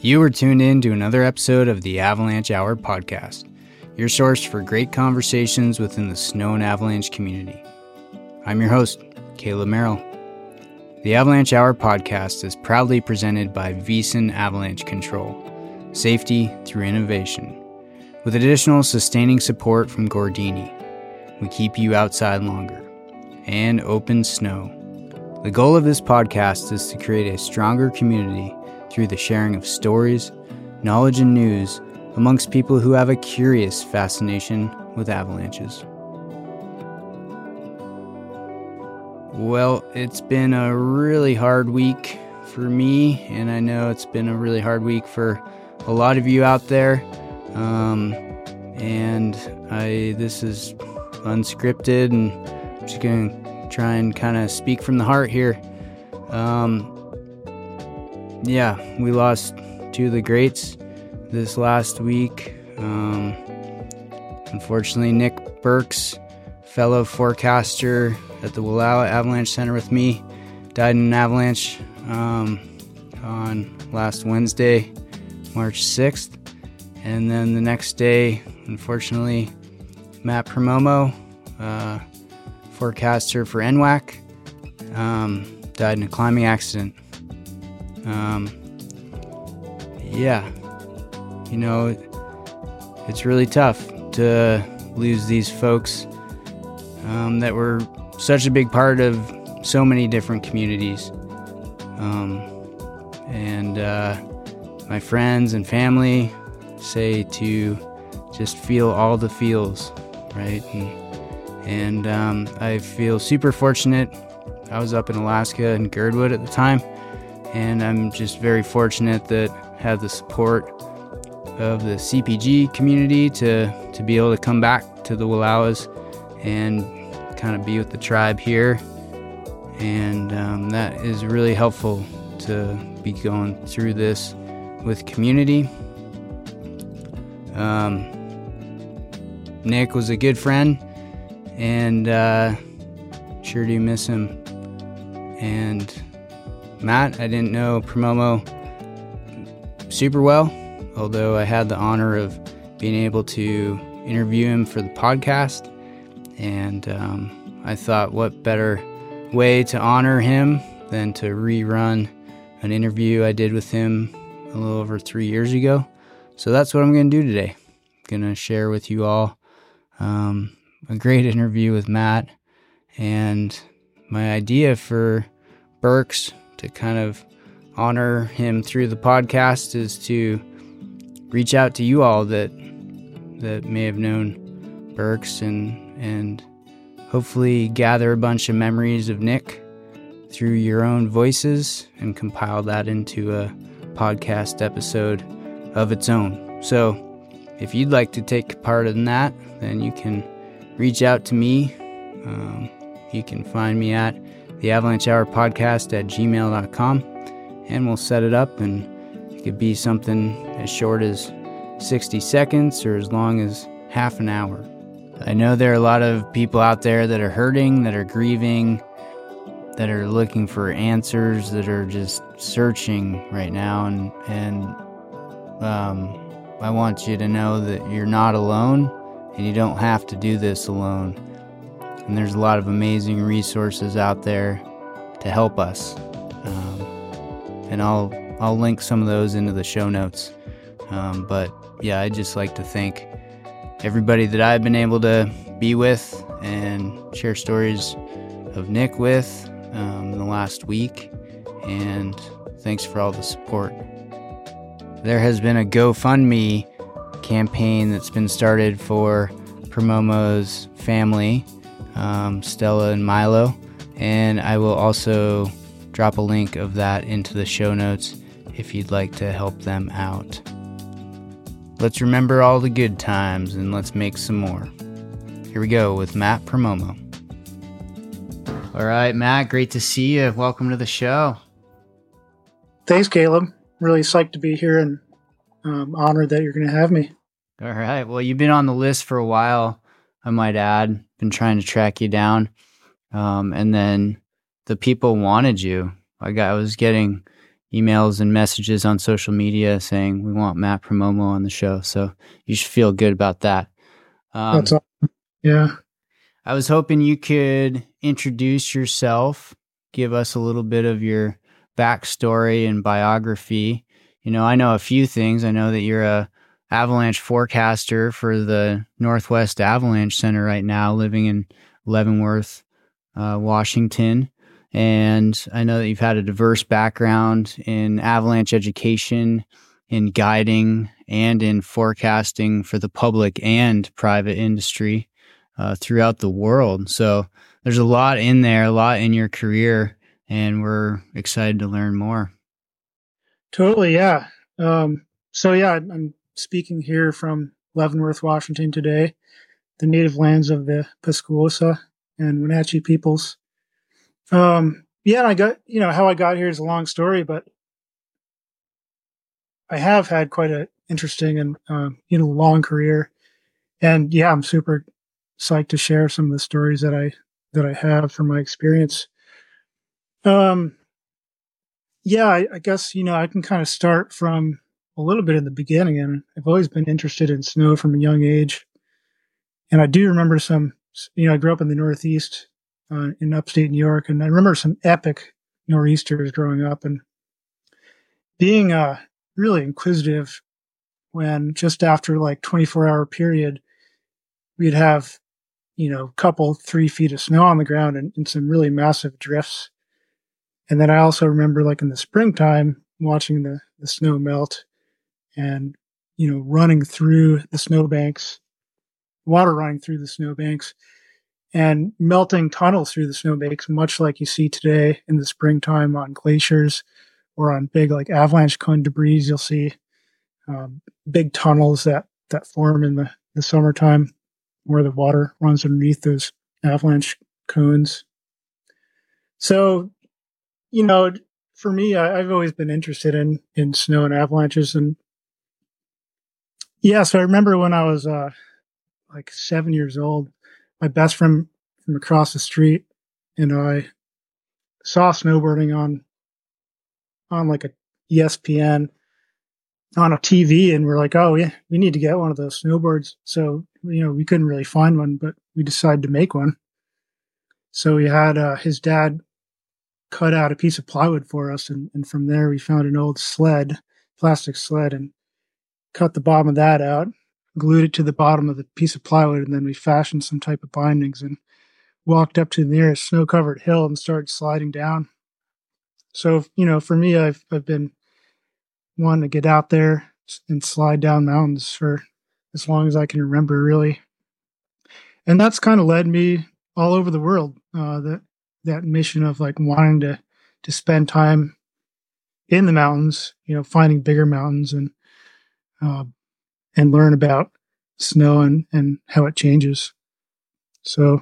You are tuned in to another episode of the Avalanche Hour podcast, your source for great conversations within the snow and avalanche community. I'm your host, Caleb Merrill. The Avalanche Hour podcast is proudly presented by Veasan Avalanche Control, safety through innovation. With additional sustaining support from Gordini, we keep you outside longer. And open snow. The goal of this podcast is to create a stronger community through the sharing of stories, knowledge, and news amongst people who have a curious fascination with avalanches. Well, it's been a really hard week for me, and I know it's been a really hard week for a lot of you out there. This is unscripted, and I'm just going to try and kind of speak from the heart here. We lost two of the greats this last week. Unfortunately, Nick Burks, fellow forecaster at the Wallowa Avalanche Center with me, died in an avalanche on last Wednesday, March 6th. And then the next day, unfortunately, Matt Promomo, forecaster for NWAC, died in a climbing accident. It's really tough to lose these folks that were such a big part of so many different communities. My friends and family say to just feel all the feels, right? And I feel super fortunate. I was up in Alaska in Girdwood at the time, and I'm just very fortunate that I have the support of the CPG community to be able to come back to the Wallowas and kind of be with the tribe here. And that is really helpful to be going through this with community. Nick was a good friend, and sure do miss him. And Matt, I didn't know Promomo super well, although I had the honor of being able to interview him for the podcast. And I thought, what better way to honor him than to rerun an interview I did with him a little over 3 years ago. So that's what I'm going to do today. I'm going to share with you all a great interview with Matt, and my idea for Burks to kind of honor him through the podcast is to reach out to you all that may have known Burks and hopefully gather a bunch of memories of Nick through your own voices and compile that into a podcast episode of its own. So if you'd like to take part in that, then you can reach out to me. You can find me at the Avalanche Hour Podcast at gmail.com, and we'll set it up, and it could be something as short as 60 seconds or as long as half an hour. I know there are a lot of people out there that are hurting, that are grieving, that are looking for answers, that are just searching right now, and I want you to know that you're not alone, and you don't have to do this alone. And there's a lot of amazing resources out there to help us. And I'll link some of those into the show notes. I'd just like to thank everybody that I've been able to be with and share stories of Nick with in the last week. And thanks for all the support. There has been a GoFundMe campaign that's been started for Promomo's family, Stella and Milo, and I will also drop a link of that into the show notes if you'd like to help them out. Let's remember all the good times and let's make some more. Here we go with Matt Promomo. All right, Matt, great to see you. Welcome to the show. Thanks, Caleb. Really psyched to be here, and honored that you're going to have me. All right. Well, you've been on the list for a while, I might add. Been trying to track you down. And then the people wanted you. I was getting emails and messages on social media saying we want Matt Promomo on the show. So you should feel good about that. That's awesome. Yeah. I was hoping you could introduce yourself, give us a little bit of your backstory and biography. I know a few things. I know that you're a avalanche forecaster for the Northwest Avalanche Center right now, living in Leavenworth, Washington. And I know that you've had a diverse background in avalanche education, in guiding, and in forecasting for the public and private industry throughout the world. So there's a lot in there, a lot in your career, and we're excited to learn more. Totally, yeah. I'm speaking here from Leavenworth, Washington today, the native lands of the Pascagoula and Wenatchee peoples. And I got, how I got here is a long story, but I have had quite an interesting and, long career. And yeah, I'm super psyched to share some of the stories that I have from my experience. I guess, I can kind of start from a little bit in the beginning, and I've always been interested in snow from a young age. And I do remember I grew up in the Northeast, in upstate New York, and I remember some epic nor'easters growing up and being, really inquisitive when just after like 24-hour period, we'd have, couple 3 feet of snow on the ground and some really massive drifts. And then I also remember like in the springtime watching the snow melt and, running through the snowbanks, water running through the snowbanks and melting tunnels through the snowbanks, much like you see today in the springtime on glaciers or on big like avalanche cone debris. You'll see big tunnels that form in the summertime where the water runs underneath those avalanche cones. So, for me, I've always been interested in snow and avalanches. And yeah, so I remember when I was like 7 years old, my best friend from across the street and I saw snowboarding on like a ESPN on a TV, and we're like, oh yeah, we need to get one of those snowboards. So, we couldn't really find one, but we decided to make one. So we had his dad cut out a piece of plywood for us, and from there we found an old plastic sled, and cut the bottom of that out, glued it to the bottom of the piece of plywood, and then we fashioned some type of bindings and walked up to the nearest snow-covered hill and started sliding down. So, for me, I've been wanting to get out there and slide down mountains for as long as I can remember, really. And that's kind of led me all over the world, that mission of like wanting to spend time in the mountains, finding bigger mountains and learn about snow and how it changes. So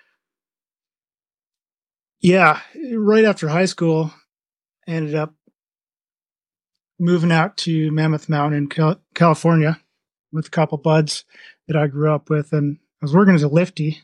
yeah, right after high school, I ended up moving out to Mammoth Mountain in California with a couple buds that I grew up with, and I was working as a lifty.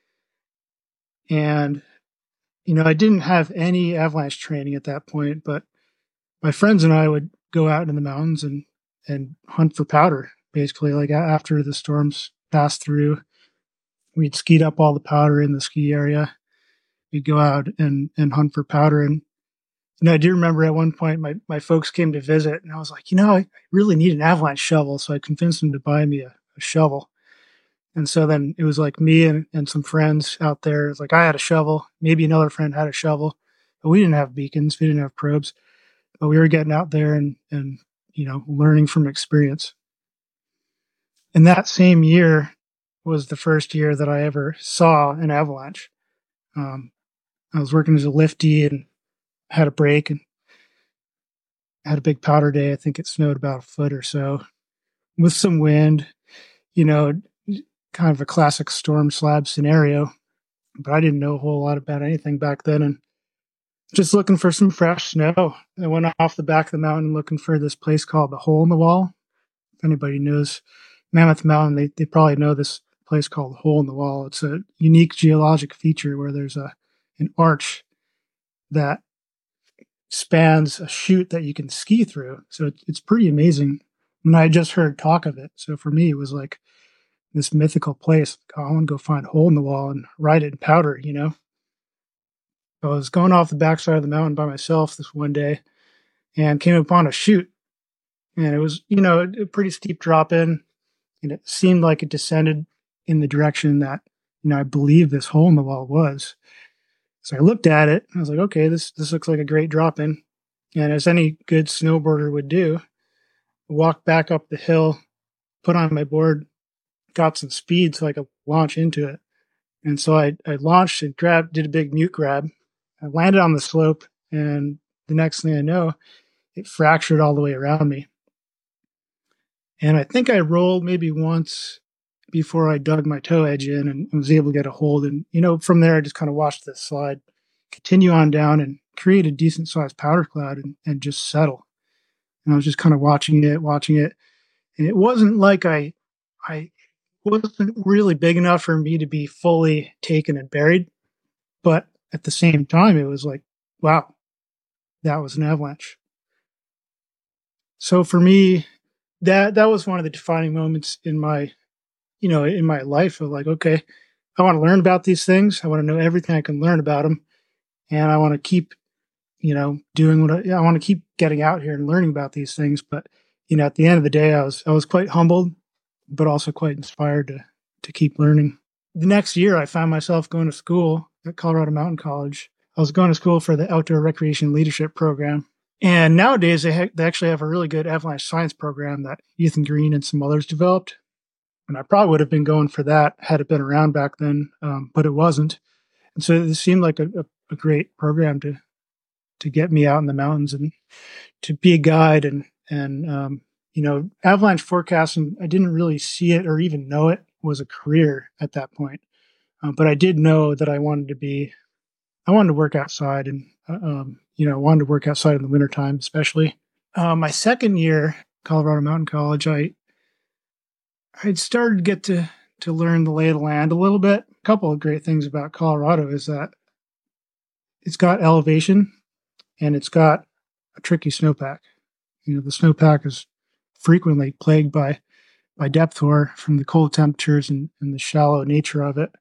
And I didn't have any avalanche training at that point, but my friends and I would go out in the mountains and hunt for powder. Basically, like after the storms passed through, we'd skeet up all the powder in the ski area. We'd go out and hunt for powder. And I do remember at one point my folks came to visit, and I was like, I really need an avalanche shovel. So I convinced them to buy me a shovel. And so then it was like me and some friends out there. It was like I had a shovel, maybe another friend had a shovel, but we didn't have beacons, we didn't have probes, but we were getting out there and learning from experience. And that same year was the first year that I ever saw an avalanche. I was working as a lifty and had a break and had a big powder day. I think it snowed about a foot or so with some wind, kind of a classic storm slab scenario, but I didn't know a whole lot about anything back then. And just looking for some fresh snow, I went off the back of the mountain looking for this place called the Hole in the Wall. If anybody knows Mammoth Mountain, they probably know this place called the Hole in the Wall. It's a unique geologic feature where there's an arch that spans a chute that you can ski through. So it's pretty amazing. And I had just heard talk of it. So for me, it was like this mythical place. Like, oh, I want to go find a hole in the wall and ride it in powder, you know? I was going off the backside of the mountain by myself this one day and came upon a chute. And it was, a pretty steep drop in. And it seemed like it descended in the direction that, I believe this hole in the wall was. So I looked at it and I was like, okay, this looks like a great drop in. And as any good snowboarder would do, I walked back up the hill, put on my board, got some speed so I could launch into it. And so I launched and did a big mute grab. I landed on the slope, and the next thing I know, it fractured all the way around me. And I think I rolled maybe once before I dug my toe edge in and was able to get a hold. And, from there, I just kind of watched the slide continue on down and create a decent sized powder cloud and just settle. And I was just kind of watching it. And it wasn't like I wasn't really big enough for me to be fully taken and buried. But at the same time, it was like, wow, that was an avalanche. So for me, that was one of the defining moments in my life of like, okay, I want to learn about these things. I want to know everything I can learn about them. And I want to keep, doing what I want to keep getting out here and learning about these things. But, at the end of the day, I was quite humbled, but also quite inspired to keep learning. The next year, I found myself going to school at Colorado Mountain College. I was going to school for the Outdoor Recreation Leadership Program. And nowadays, they actually have a really good avalanche science program that Ethan Green and some others developed. And I probably would have been going for that had it been around back then, but it wasn't. And so it seemed like a great program to get me out in the mountains and to be a guide and avalanche forecasting. I didn't really see it or even know it was a career at that point. But I did know that I wanted to work outside and, wanted to work outside in the wintertime, especially. My second year, Colorado Mountain College, I'd started to get to learn the lay of the land a little bit. A couple of great things about Colorado is that it's got elevation and it's got a tricky snowpack. The snowpack is frequently plagued by depth hoar from the cold temperatures and the shallow nature of it.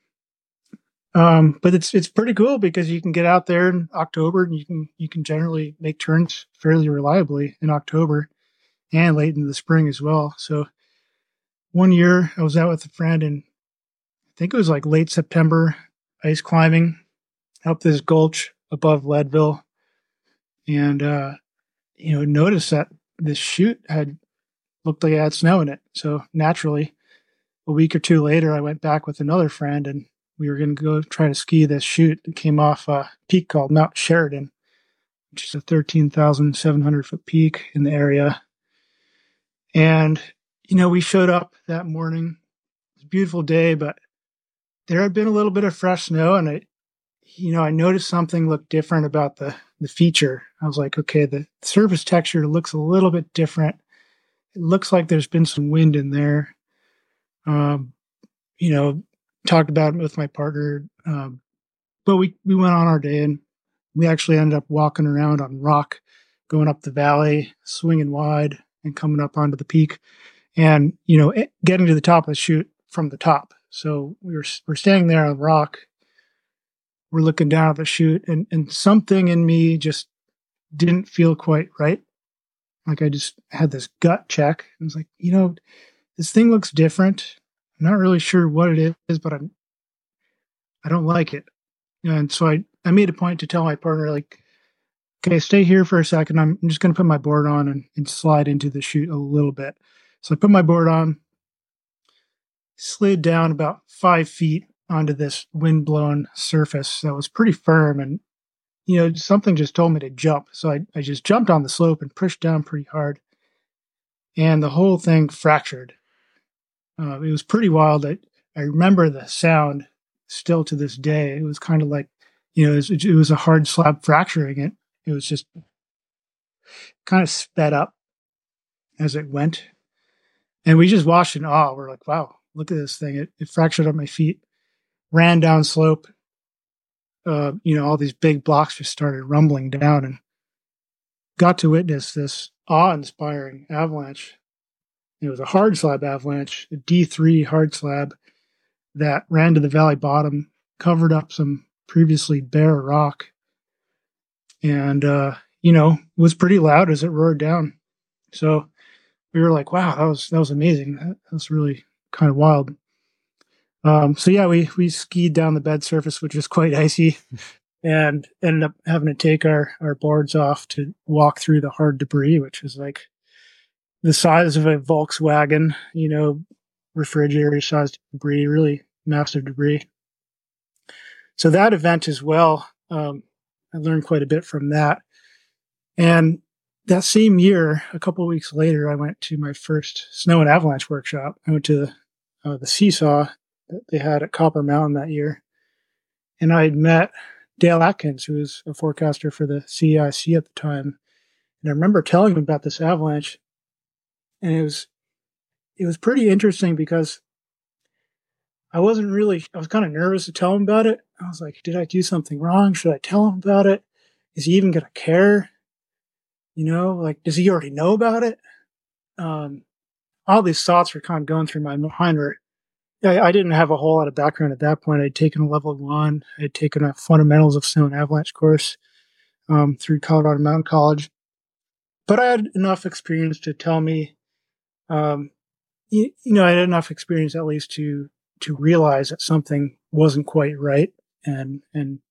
But it's pretty cool because you can get out there in October and you can generally make turns fairly reliably in October and late in the spring as well. So one year I was out with a friend and I think it was like late September, ice climbing up this gulch above Leadville, and noticed that this chute had looked like it had snow in it. So naturally, a week or two later, I went back with another friend and we were going to go try to ski this chute. It came off a peak called Mount Sheridan, which is a 13,700 foot peak in the area. And, we showed up that morning. It was a beautiful day, but there had been a little bit of fresh snow, and I noticed something looked different about the feature. I was like, okay, the surface texture looks a little bit different. It looks like there's been some wind in there. Talked about it with my partner. But we went on our day and we actually ended up walking around on rock, going up the valley, swinging wide and coming up onto the peak and, getting to the top of the chute from the top. So we're standing there on rock. We're looking down at the chute and something in me just didn't feel quite right. Like I just had this gut check. I was like, this thing looks different. I'm not really sure what it is, but I don't like it. And so I made a point to tell my partner, like, okay, stay here for a second. I'm just going to put my board on and slide into the chute a little bit. So I put my board on, slid down about 5 feet onto this wind-blown surface that was pretty firm. And, something just told me to jump. So I just jumped on the slope and pushed down pretty hard. And the whole thing fractured. It was pretty wild. I remember the sound still to this day. It was kind of like, it was a hard slab fracturing it. It was just kind of sped up as it went. And we just watched in awe. We're like, wow, look at this thing. It fractured up my feet, ran down slope. All these big blocks just started rumbling down. And got to witness this awe-inspiring avalanche. It was a hard slab avalanche, a D3 hard slab that ran to the valley bottom, covered up some previously bare rock, and was pretty loud as it roared down. So we were like, wow, that was amazing. That was really kind of wild. So yeah, we skied down the bed surface, which was quite icy, and ended up having to take our boards off to walk through the hard debris, which is like the size of a Volkswagen, refrigerator sized debris, really massive debris. So that event as well, I learned quite a bit from that. And that same year, a couple of weeks later, I went to my first snow and avalanche workshop. I went to the Seesaw that they had at Copper Mountain that year. And I had met Dale Atkins, who was a forecaster for the CEIC at the time. And I remember telling him about this avalanche. And it was pretty interesting because I was kind of nervous to tell him about it. I was like, did I do something wrong? Should I tell him about it? Is he even going to care? Does he already know about it? All these thoughts were kind of going through my mind where I didn't have a whole lot of background at that point. I'd taken a level 1. I had taken a fundamentals of snow and avalanche course through Colorado Mountain College. But I had enough experience to tell me, I had enough experience at least to realize that something wasn't quite right and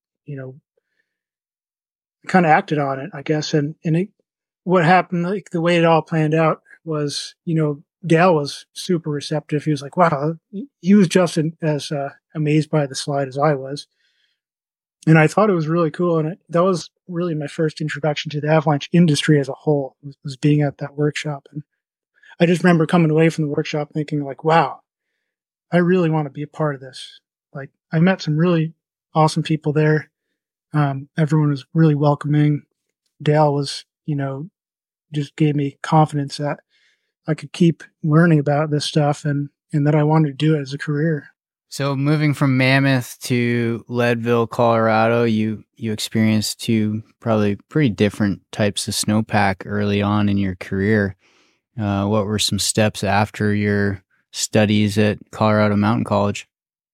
kind of acted on it, I guess. And what happened, like the way it all planned out was, Dale was super receptive. He was like, wow, he was just as amazed by the slide as I was. And I thought it was really cool. And that was really my first introduction to the avalanche industry as a whole, was being at that workshop. And I just remember coming away from the workshop thinking like, wow, I really want to be a part of this. Like, I met some really awesome people there. Everyone was really welcoming. Dale was, just gave me confidence that I could keep learning about this stuff and that I wanted to do it as a career. So moving from Mammoth to Leadville, Colorado, you experienced two probably pretty different types of snowpack early on in your career. What were some steps after your studies at Colorado Mountain College?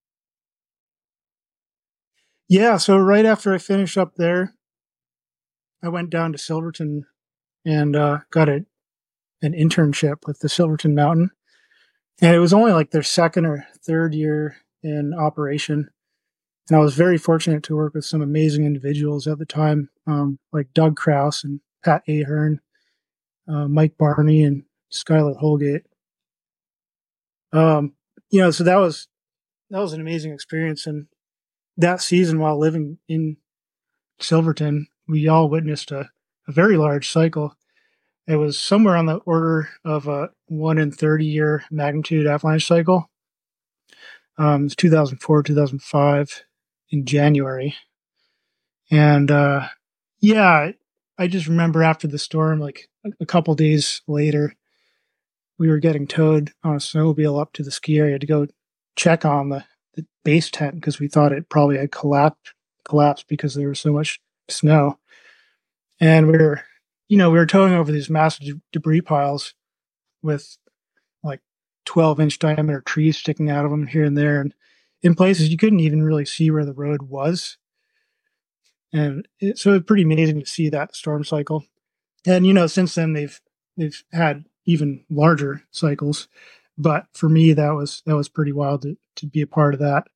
Yeah, so right after I finished up there, I went down to Silverton and got an internship with the Silverton Mountain. And it was only like their second or third year in operation. And I was very fortunate to work with some amazing individuals at the time, like Doug Krause and Pat Ahern, Mike Barney and Skylar Holgate. So that was an amazing experience. And that season, while living in Silverton, we all witnessed a very large cycle. It was somewhere on the order of a 1 in 30 year magnitude avalanche cycle. It was 2004, 2005 in January. And, I just remember after the storm, like a couple days later, we were getting towed on a snowmobile up to the ski area to go check on the base tent because we thought it probably had collapsed because there was so much snow. And we were towing over these massive debris piles with like 12-inch diameter trees sticking out of them here and there. And in places you couldn't even really see where the road was. And so it's pretty amazing to see that storm cycle. And, since then they've had even larger cycles. But for me, that was pretty wild to be a part of that.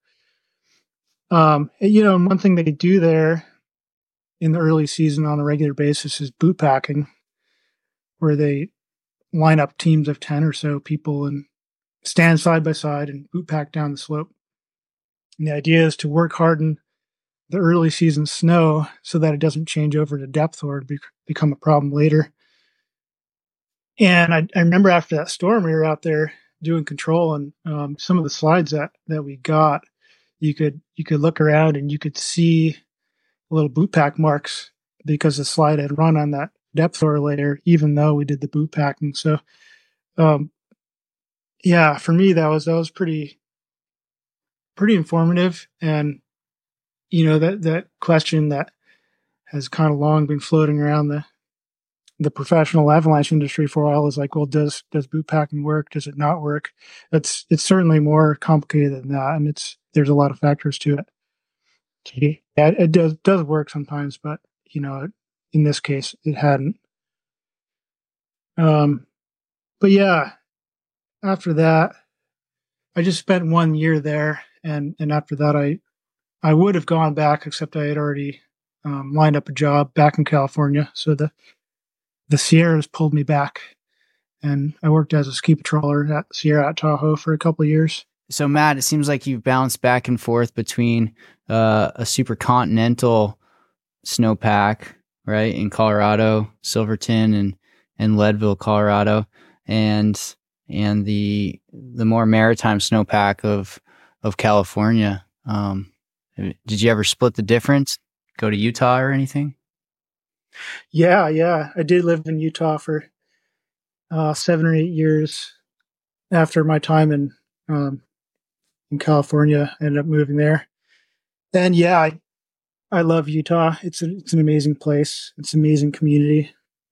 One thing they do there in the early season on a regular basis is boot packing, where they line up teams of 10 or so people and stand side by side and boot pack down the slope. And the idea is to work harden the early season snow so that it doesn't change over to depth or become a problem later. And I remember after that storm, we were out there doing control, and some of the slides that we got, you could look around and you could see little boot pack marks because the slide had run on that depth or layer, even though we did the boot packing. So, for me, that was pretty informative. And, that question that has kind of long been floating around the professional avalanche industry for a while is like, well, does boot packing work? Does it not work? It's certainly more complicated than that, and there's a lot of factors to it. Yeah, it does work sometimes, but in this case, it hadn't. But yeah, after that, I just spent 1 year there, and after that, I would have gone back, except I had already lined up a job back in California. So the Sierras pulled me back, and I worked as a ski patroller at Sierra at Tahoe for a couple of years. So Matt, it seems like you've bounced back and forth between a super continental snowpack, right, in Colorado, Silverton and Leadville, Colorado, and the more maritime snowpack of California. Did you ever split the difference? Go to Utah or anything? Yeah. I did live in Utah for 7 or 8 years after my time in California. I ended up moving there. And yeah, I love Utah. It's an amazing place. It's an amazing community.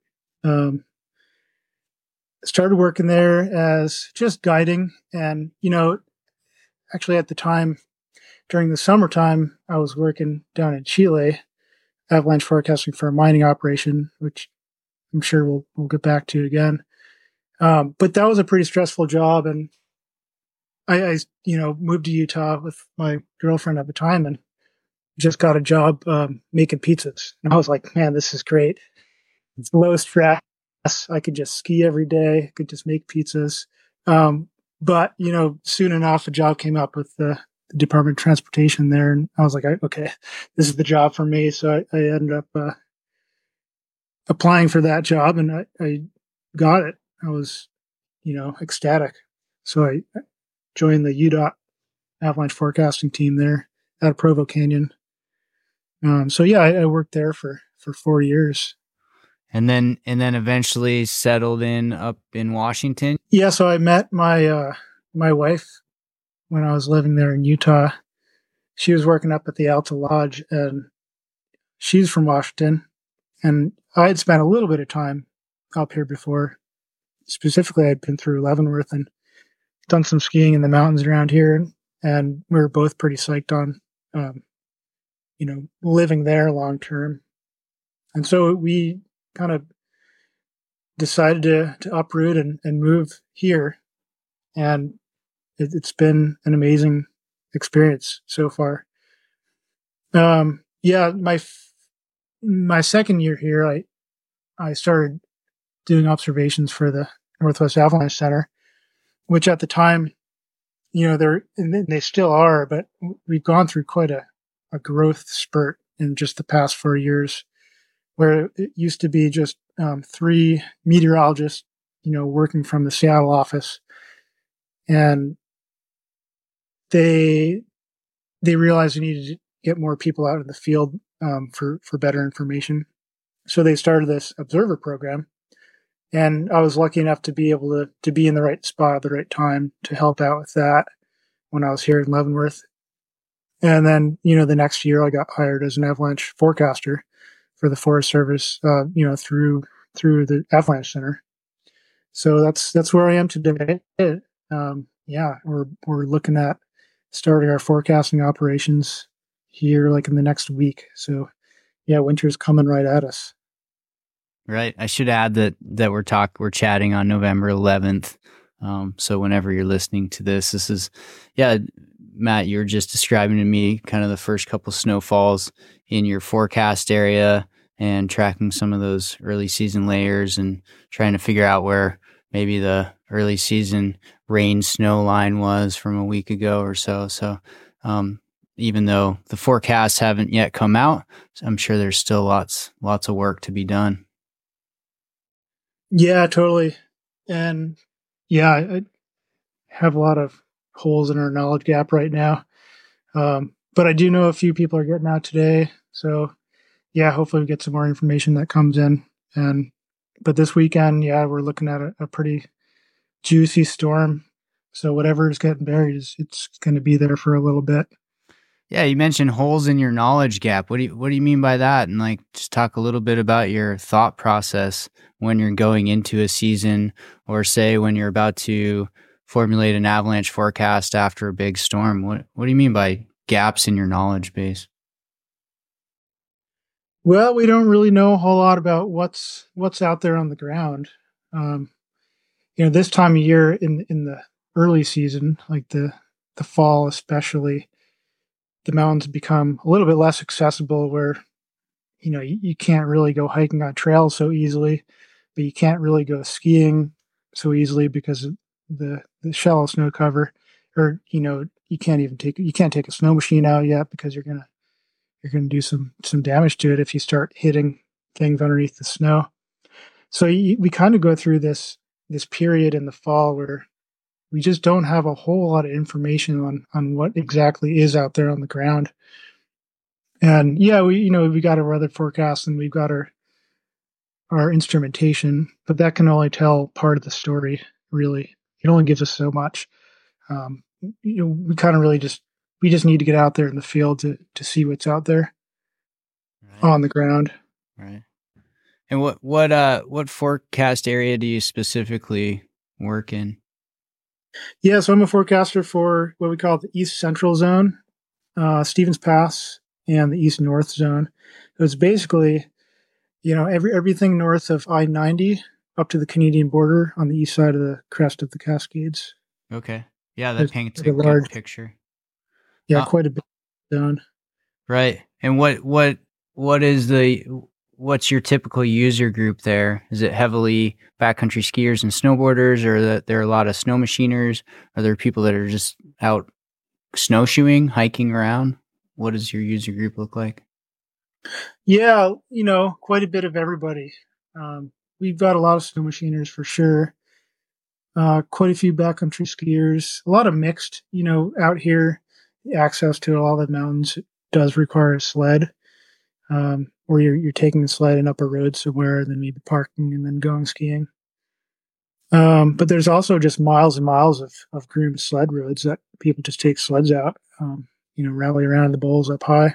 Started working there as just guiding, and actually at the time during the summertime I was working down in Chile, avalanche forecasting for a mining operation, which I'm sure we'll get back to again. But that was a pretty stressful job, and I moved to Utah with my girlfriend at the time and just got a job making pizzas. And I was like, man, this is great. It's low stress. I could just ski every day. I could just make pizzas. But soon enough, a job came up with the Department of Transportation there, and I was like, okay, this is the job for me. So I ended up applying for that job, and I got it. I was, ecstatic. So I joined the UDOT avalanche forecasting team there out of Provo Canyon. So yeah, I worked there for 4 years. And then eventually settled up in Washington. Yeah, so I met my wife when I was living there in Utah. She was working up at the Alta Lodge, and she's from Washington. And I had spent a little bit of time up here before. Specifically, I'd been through Leavenworth and done some skiing in the mountains around here, and we were both pretty psyched on, living there long term. And so we kind of decided to uproot and move here, and it's been an amazing experience so far. Yeah, my second year here, I started doing observations for the Northwest Avalanche Center, which at the time, they still are, but we've gone through quite a growth spurt in just the past 4 years, where it used to be just 3 meteorologists, working from the Seattle office, and they realized they needed to get more people out in the field for better information. So they started this observer program, and I was lucky enough to be able to be in the right spot at the right time to help out with that when I was here in Leavenworth. And then, the next year I got hired as an avalanche forecaster for the Forest Service, through the Avalanche Center. So that's where I am today. Yeah, we're looking at starting our forecasting operations here like in the next week. So yeah, winter's coming right at us. Right. I should add that we're chatting on November 11th. So whenever you're listening to this is, Matt, you were just describing to me kind of the first couple snowfalls in your forecast area and tracking some of those early season layers and trying to figure out where maybe the early season rain snow line was from a week ago or so. So, even though the forecasts haven't yet come out, I'm sure there's still lots of work to be done. Yeah, totally. And yeah, I have a lot of holes in our knowledge gap right now. But I do know a few people are getting out today. So yeah, hopefully we get some more information that comes in. But this weekend, we're looking at a pretty juicy storm. So whatever is getting buried it's going to be there for a little bit. Yeah, you mentioned holes in your knowledge gap. What do you mean by that? And like, just talk a little bit about your thought process when you're going into a season, or say when you're about to formulate an avalanche forecast after a big storm. What do you mean by gaps in your knowledge base? Well, we don't really know a whole lot about what's out there on the ground. Um, this time of year in the early season, like the fall especially, the mountains become a little bit less accessible. Where you can't really go hiking on trails so easily, but you can't really go skiing so easily because of the shallow snow cover, or you can't take a snow machine out yet because you're gonna do some damage to it if you start hitting things underneath the snow. So we kind of go through this period in the fall where we just don't have a whole lot of information on what exactly is out there on the ground. And yeah, we got our weather forecast and we've got our instrumentation, but that can only tell part of the story. Really, it only gives us so much. We kind of really we just need to get out there in the field to see what's out there Right. on the ground. Right. And what forecast area do you specifically work in? Yeah, so I'm a forecaster for what we call the East Central Zone, Stevens Pass, and the East North Zone. So it's basically, everything north of I-90 up to the Canadian border on the east side of the crest of the Cascades. Okay. Yeah, that There's paints a a good large, picture. quite a big zone. Right. And what's your typical user group there? Is it heavily backcountry skiers and snowboarders, or that there are a lot of snow machiners? Are there people that are just out snowshoeing, hiking around? What does your user group look like? Yeah, quite a bit of everybody. We've got a lot of snow machiners for sure. Quite a few backcountry skiers, a lot of mixed, out here. Access to a lot of the mountains does require a sled, or you're taking the sled and up a road somewhere and then maybe parking and then going skiing. But there's also just miles and miles of groomed sled roads that people just take sleds out, rally around the bowls up high.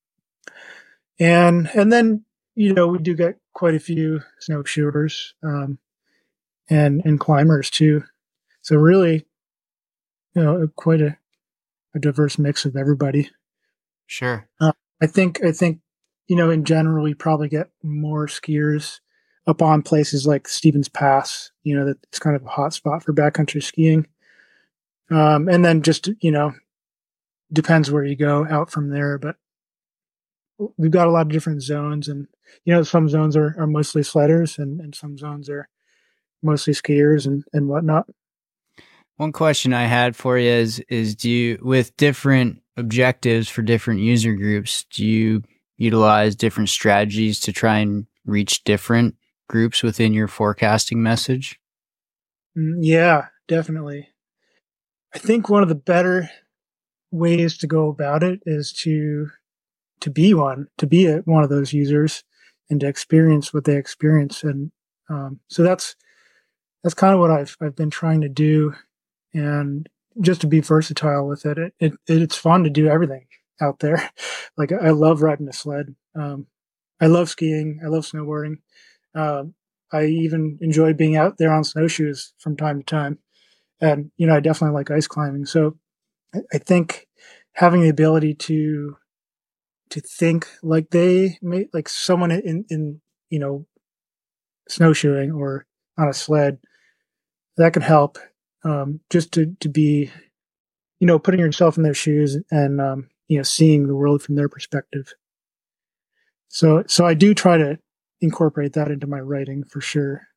And then, we do get quite a few snowshoers, and climbers too. So really, quite a diverse mix of everybody. Sure. I think, in general, we probably get more skiers up on places like Stevens Pass, that it's kind of a hot spot for backcountry skiing. And then just, depends where you go out from there, but we've got a lot of different zones, and, some zones are mostly sledders and some zones are mostly skiers and whatnot. One question I had for you is do you, with different objectives for different user groups, do you utilize different strategies to try and reach different groups within your forecasting message? Yeah, definitely. I think one of the better ways to go about it is to be one of those users and to experience what they experience. And so that's kind of what I've been trying to do, and just to be versatile with it. It's fun to do everything out there. Like, I love riding a sled. I love skiing. I love snowboarding. I even enjoy being out there on snowshoes from time to time. And, I definitely like ice climbing. So I think having the ability to think like like someone in snowshoeing or on a sled, that can help, just to be, putting yourself in their shoes and, seeing the world from their perspective. So I do try to incorporate that into my writing for sure.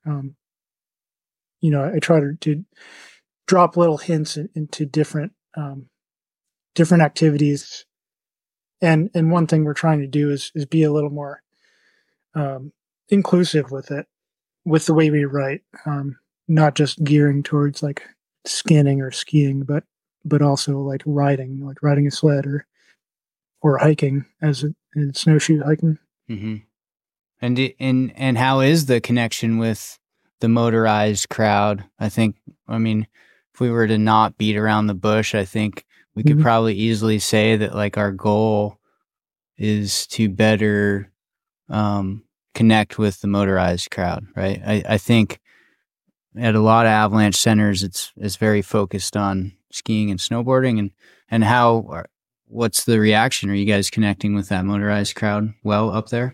I try to drop little hints into different activities. And one thing we're trying to do is be a little more inclusive with it, with the way we write, not just gearing towards like skinning or skiing, but also like riding a sled or hiking in snowshoe hiking. Mm-hmm. And how is the connection with the motorized crowd? I mean, if we were to not beat around the bush, I think we could probably easily say that like our goal is to better connect with the motorized crowd, right? I think at a lot of avalanche centers, it's very focused on skiing and snowboarding, and how. What's the reaction? Are you guys connecting with that motorized crowd well up there?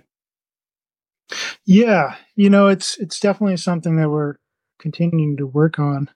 Yeah, it's definitely something that we're continuing to work on.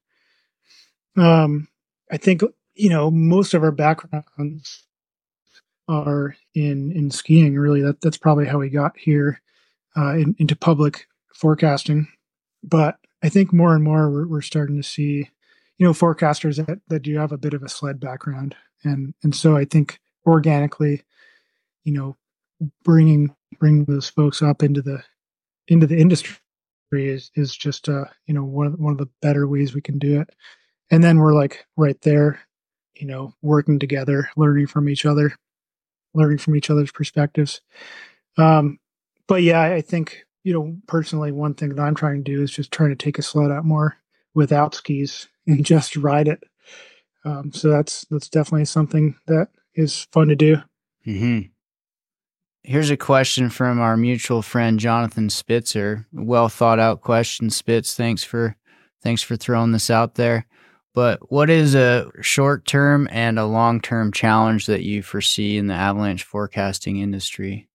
I think most of our backgrounds are in skiing. Really, that's probably how we got here into public forecasting. But I think more and more we're starting to see, forecasters that do have a bit of a sled background, and so I think organically, bringing those folks up into the industry is just one of the better ways we can do it. And then we're like right there, working together, learning from each other's perspectives. But yeah, I think, personally, one thing that I'm trying to do is just trying to take a sled out more without skis and just ride it. So that's definitely something that is fun to do. Mm-hmm. Here's a question from our mutual friend Jonathan Spitzer. Well thought out question, Spitz. Thanks for throwing this out there. But what is a short-term and a long-term challenge that you foresee in the avalanche forecasting industry?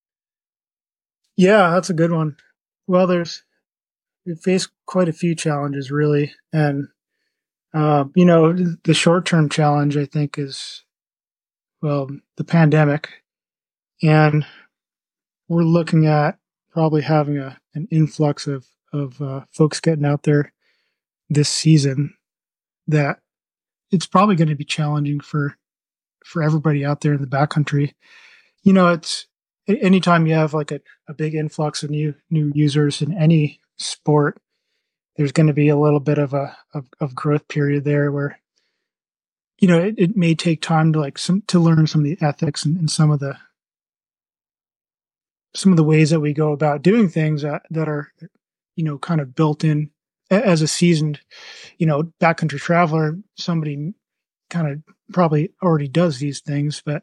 Yeah, that's a good one. Well, we face quite a few challenges, really. And, the short-term challenge, I think, is, well, the pandemic. And we're looking at probably having an influx of folks getting out there this season that it's probably going to be challenging for everybody out there in the backcountry. It's anytime you have like a big influx of new users in any sport, there's going to be a little bit of of growth period there where, it may take time to to learn some of the ethics and some of the ways that we go about doing things that are, kind of built in as a seasoned, backcountry traveler. Somebody kind of probably already does these things, but,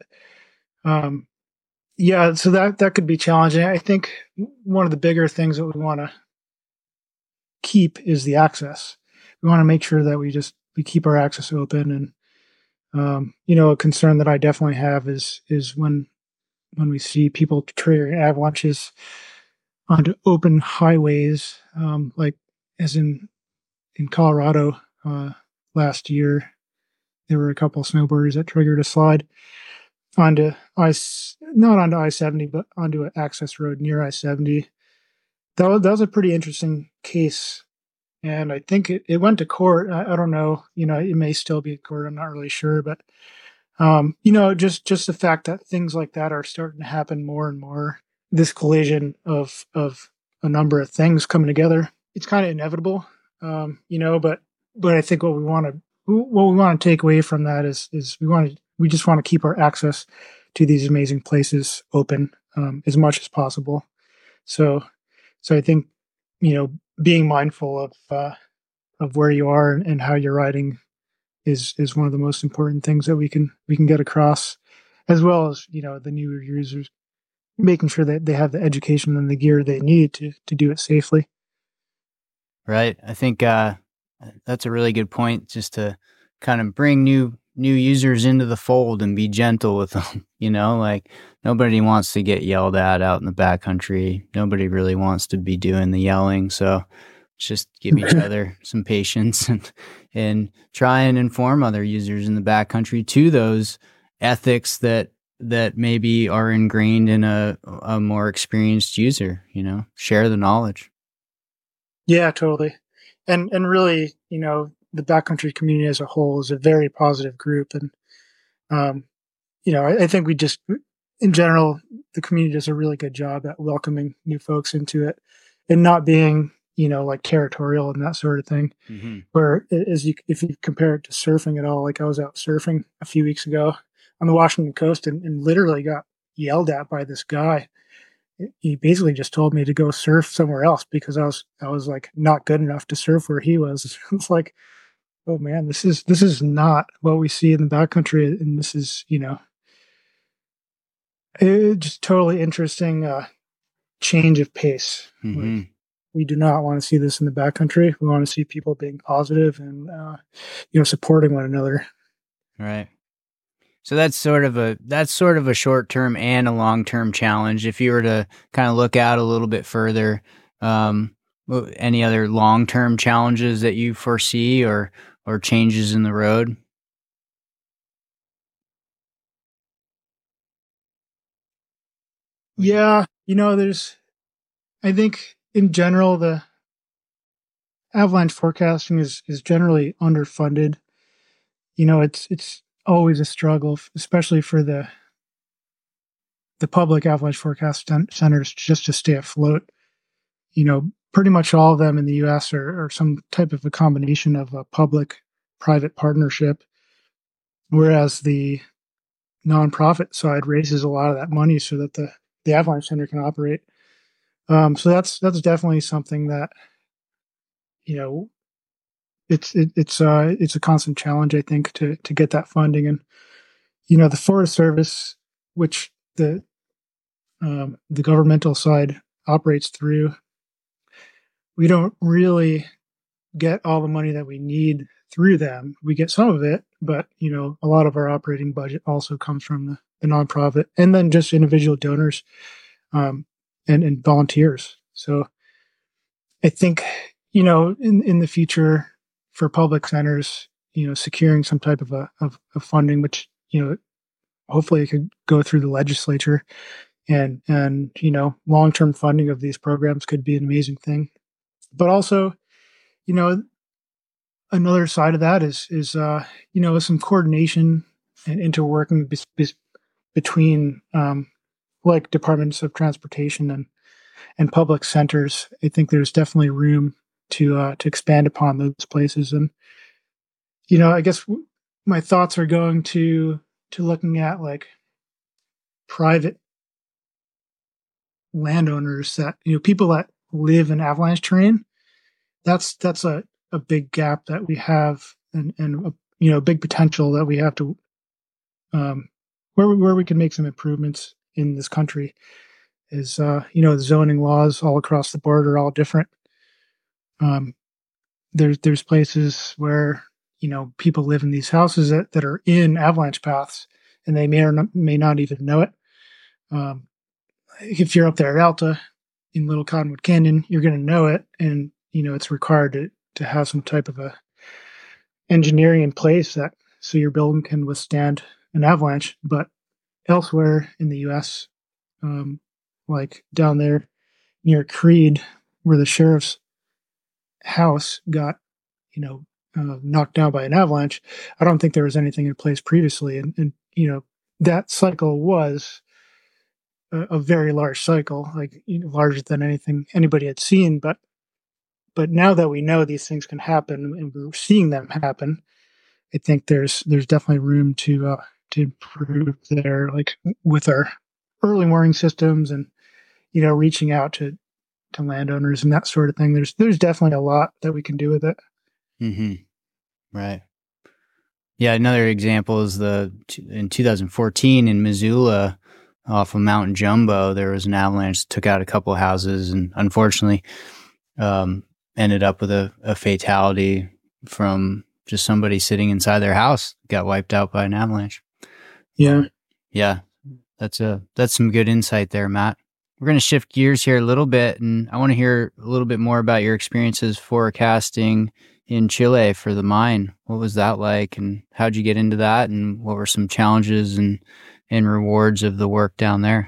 yeah, so that could be challenging. I think one of the bigger things that we want to keep is the access. We want to make sure that we keep our access open. And, a concern that I definitely have is when we see people triggering avalanches onto open highways, like as in Colorado last year, there were a couple of snowboarders that triggered a slide onto not onto I-70, but onto an access road near I-70. That was a pretty interesting case, and I think it went to court. I don't know, it may still be in court. I'm not really sure, but just the fact that things like that are starting to happen more and more. This collision of a number of things coming together, it's kind of inevitable, but I think what we want to take away from that is we just want to keep our access to these amazing places open as much as possible. So I think, being mindful of where you are and how you're riding is one of the most important things that we can get across, as well as, the newer users, making sure that they have the education and the gear they need to do it safely. Right. I think that's a really good point, just to kind of bring new users into the fold and be gentle with them. Like nobody wants to get yelled at out in the backcountry. Nobody really wants to be doing the yelling. So just give each other some patience and try and inform other users in the backcountry to those ethics that maybe are ingrained in a more experienced user. Share the knowledge. Yeah, totally. And really, the backcountry community as a whole is a very positive group. And, I think we just, in general, the community does a really good job at welcoming new folks into it and not being, like territorial and that sort of thing. Mm-hmm. Where if you compare it to surfing at all, like I was out surfing a few weeks ago on the Washington coast and literally got yelled at by this guy. He basically just told me to go surf somewhere else because I was like not good enough to surf where he was. It's like, oh man, this is not what we see in the backcountry, and this is, it's just totally interesting change of pace. Mm-hmm. Like, we do not want to see this in the backcountry. We want to see people being positive and supporting one another. Right. So that's sort of a short-term and a long-term challenge. If you were to kind of look out a little bit further, any other long-term challenges that you foresee or changes in the road? Yeah, I think in general, the avalanche forecasting is generally underfunded. It's always a struggle, especially for the public avalanche forecast centers, just to stay afloat. Pretty much all of them in the U.S. are some type of a combination of a public-private partnership, whereas the nonprofit side raises a lot of that money so that the avalanche center can operate. So that's definitely something that it's a constant challenge, I think, to get that funding. And the Forest Service, which the governmental side operates through, we don't really get all the money that we need through them. We get some of it, but a lot of our operating budget also comes from the nonprofit, and then just individual donors and volunteers. So I think in the future for public centers, securing some type of funding, which hopefully it could go through the legislature, and long-term funding of these programs could be an amazing thing. But also, another side of that is some coordination and interworking between like departments of transportation and public centers. I think there's definitely room to expand upon those places. And I guess my thoughts are going to looking at like private landowners, that people that live in avalanche terrain. That's a big gap that we have, and a big potential that we have to where we can make some improvements in this country. Is the zoning laws all across the board are all different. There's places where people live in these houses that are in avalanche paths, and they may not even know it. If you're up there at Alta in Little Cottonwood Canyon, you're going to know it, and it's required to have some type of a engineering in place so your building can withstand an avalanche. But elsewhere in the U.S., like down there near Creed, where the sheriff's house got knocked down by an avalanche, I don't think there was anything in place previously, and that cycle was a very large cycle, like larger than anything anybody had seen. But now that we know these things can happen and we're seeing them happen, I think there's definitely room to improve there, like with our early warning systems and reaching out to landowners and that sort of thing. There's definitely a lot that we can do with it. Mm-hmm. Right. Yeah, another example is in 2014 in Missoula, off of Mount Jumbo, there was an avalanche that took out a couple of houses, and unfortunately ended up with a fatality from just somebody sitting inside their house, got wiped out by an avalanche. Yeah. Yeah. That's some good insight there, Matt. We're going to shift gears here a little bit, and I want to hear a little bit more about your experiences forecasting in Chile for the mine. What was that like, and how'd you get into that, and what were some challenges and rewards of the work down there?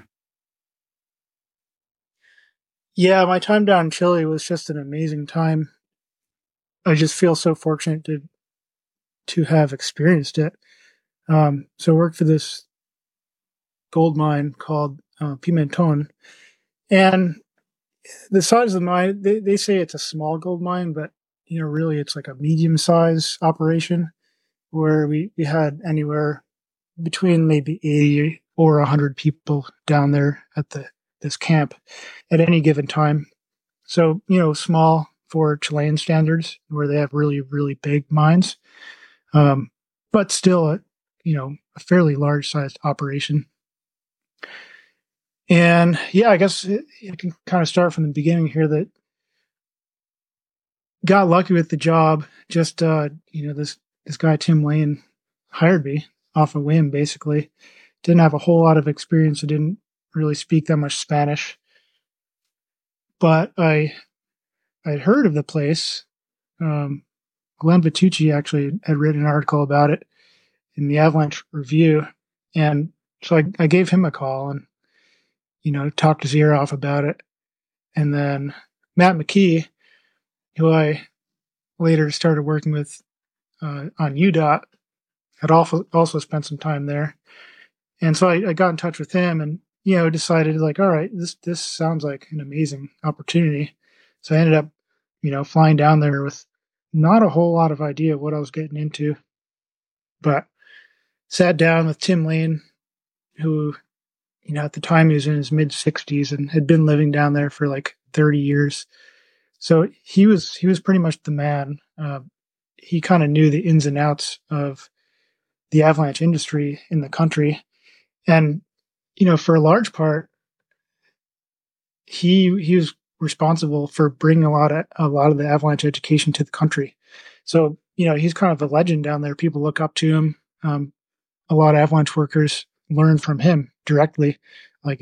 Yeah, my time down in Chile was just an amazing time. I just feel so fortunate to have experienced it. So I worked for this gold mine called Pimenton, and the size of the mine, they say it's a small gold mine, but really it's like a medium-sized operation, where we had anywhere between maybe 80 or 100 people down there at this camp at any given time. So small for Chilean standards, where they have really, really big mines, but still, a fairly large-sized operation. And yeah, I guess I can kind of start from the beginning here. That got lucky with the job. Just this guy Tim Lane hired me off a whim, basically. Didn't have a whole lot of experience. I didn't really speak that much Spanish, but I'd heard of the place. Glenn Vitucci actually had written an article about it in the Avalanche Review, and so I gave him a call and talked his ear off about it. And then Matt McKee, who I later started working with on UDOT, had also spent some time there. And so I got in touch with him and, decided like, all right, this sounds like an amazing opportunity. So I ended up, flying down there with not a whole lot of idea of what I was getting into, but sat down with Tim Lane, who, at the time he was in his mid 60s and had been living down there for like 30 years. So he was pretty much the man. He kind of knew the ins and outs of the avalanche industry in the country. And, for a large part, he was responsible for bringing a lot of the avalanche education to the country. So, he's kind of a legend down there. People look up to him. A lot of avalanche workers learn from him directly. Like,